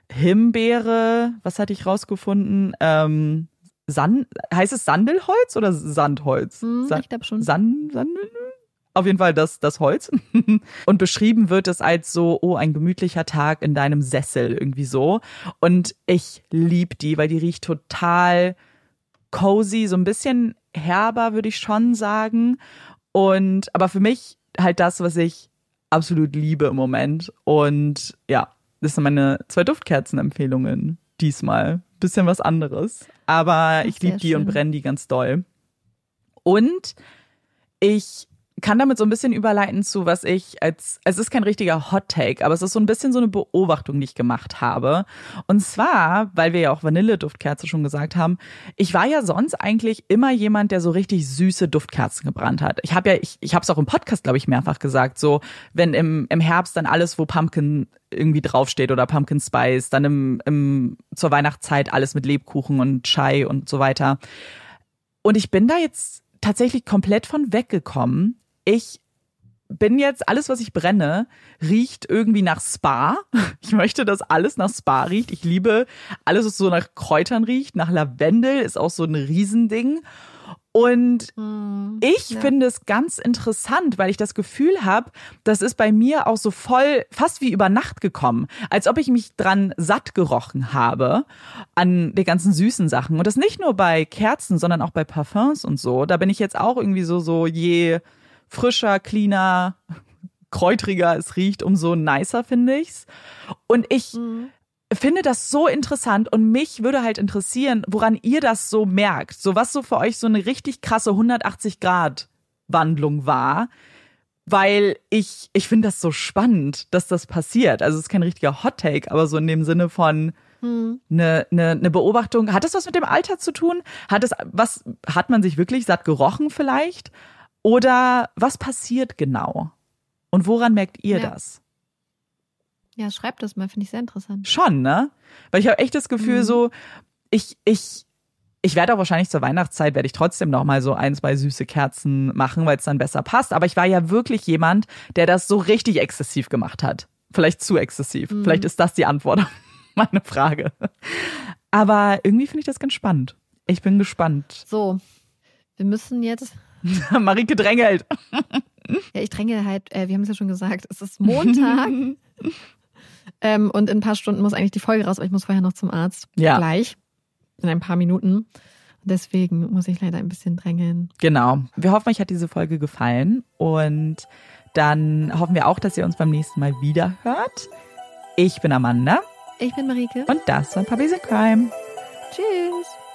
Himbeere. Was hatte ich rausgefunden? Ähm, Sand, heißt es Sandelholz oder Sandholz? Hm, Sa- ich glaube schon. Sand, Sandel? Auf jeden Fall das, das Holz. Und beschrieben wird es als so, oh, ein gemütlicher Tag in deinem Sessel, irgendwie so. Und ich liebe die, weil die riecht total cozy, so ein bisschen herber, würde ich schon sagen. Und, aber für mich halt das, was ich absolut liebe im Moment. Und ja, das sind meine zwei Duftkerzenempfehlungen diesmal. Bisschen was anderes. Aber ich Sehr liebe die und schön. brenne die ganz doll. Und ich kann damit so ein bisschen überleiten zu, was ich als, es ist kein richtiger Hot Take, aber es ist so ein bisschen so eine Beobachtung, die ich gemacht habe. Und zwar, weil wir ja auch Vanilleduftkerze schon gesagt haben, ich war ja sonst eigentlich immer jemand, der so richtig süße Duftkerzen gebrannt hat. Ich habe ja, ich, ich habe es auch im Podcast, glaube ich, mehrfach gesagt, so wenn im, im Herbst dann alles, wo Pumpkin irgendwie draufsteht oder Pumpkin Spice, dann im, im zur Weihnachtszeit alles mit Lebkuchen und Chai und so weiter. Und ich bin da jetzt tatsächlich komplett von weggekommen. Ich bin jetzt, alles, was ich brenne, riecht irgendwie nach Spa. Ich möchte, dass alles nach Spa riecht. Ich liebe alles, was so nach Kräutern riecht. Nach Lavendel ist auch so ein Riesending. Und mm, ich ja. finde es ganz interessant, weil ich das Gefühl habe, das ist bei mir auch so voll, fast wie über Nacht gekommen. Als ob ich mich dran satt gerochen habe an den ganzen süßen Sachen. Und das nicht nur bei Kerzen, sondern auch bei Parfums und so. Da bin ich jetzt auch irgendwie so, so je frischer, cleaner, kräutriger es riecht, umso nicer finde ich's. Und ich mhm. finde das so interessant und mich würde halt interessieren, woran ihr das so merkt. So was so für euch so eine richtig krasse hundertachtzig Grad Wandlung war. Weil ich, ich finde das so spannend, dass das passiert. Also es ist kein richtiger Hot Take, aber so in dem Sinne von eine, eine, eine Beobachtung. Hat das was mit dem Alter zu tun? Hat es was, hat man sich wirklich satt gerochen vielleicht? Oder was passiert genau? Und woran merkt ihr ja. das? Ja, schreibt das mal, finde ich sehr interessant. Schon, ne? Weil ich habe echt das Gefühl, mhm. so, ich, ich, ich werde auch wahrscheinlich zur Weihnachtszeit, werde ich trotzdem noch mal so ein, zwei süße Kerzen machen, weil es dann besser passt. Aber ich war ja wirklich jemand, der das so richtig exzessiv gemacht hat. Vielleicht zu exzessiv. Mhm. Vielleicht ist das die Antwort auf meine Frage. Aber irgendwie finde ich das ganz spannend. Ich bin gespannt. So, wir müssen jetzt... Marike drängelt. Ja, ich dränge halt, äh, wir haben es ja schon gesagt, es ist Montag ähm, und in ein paar Stunden muss eigentlich die Folge raus, aber ich muss vorher noch zum Arzt. Ja. Gleich, in ein paar Minuten. Deswegen muss ich leider ein bisschen drängeln. Genau. Wir hoffen, euch hat diese Folge gefallen und dann hoffen wir auch, dass ihr uns beim nächsten Mal wieder hört. Ich bin Amanda. Ich bin Marike. Und das war Puppies in Crime. Tschüss.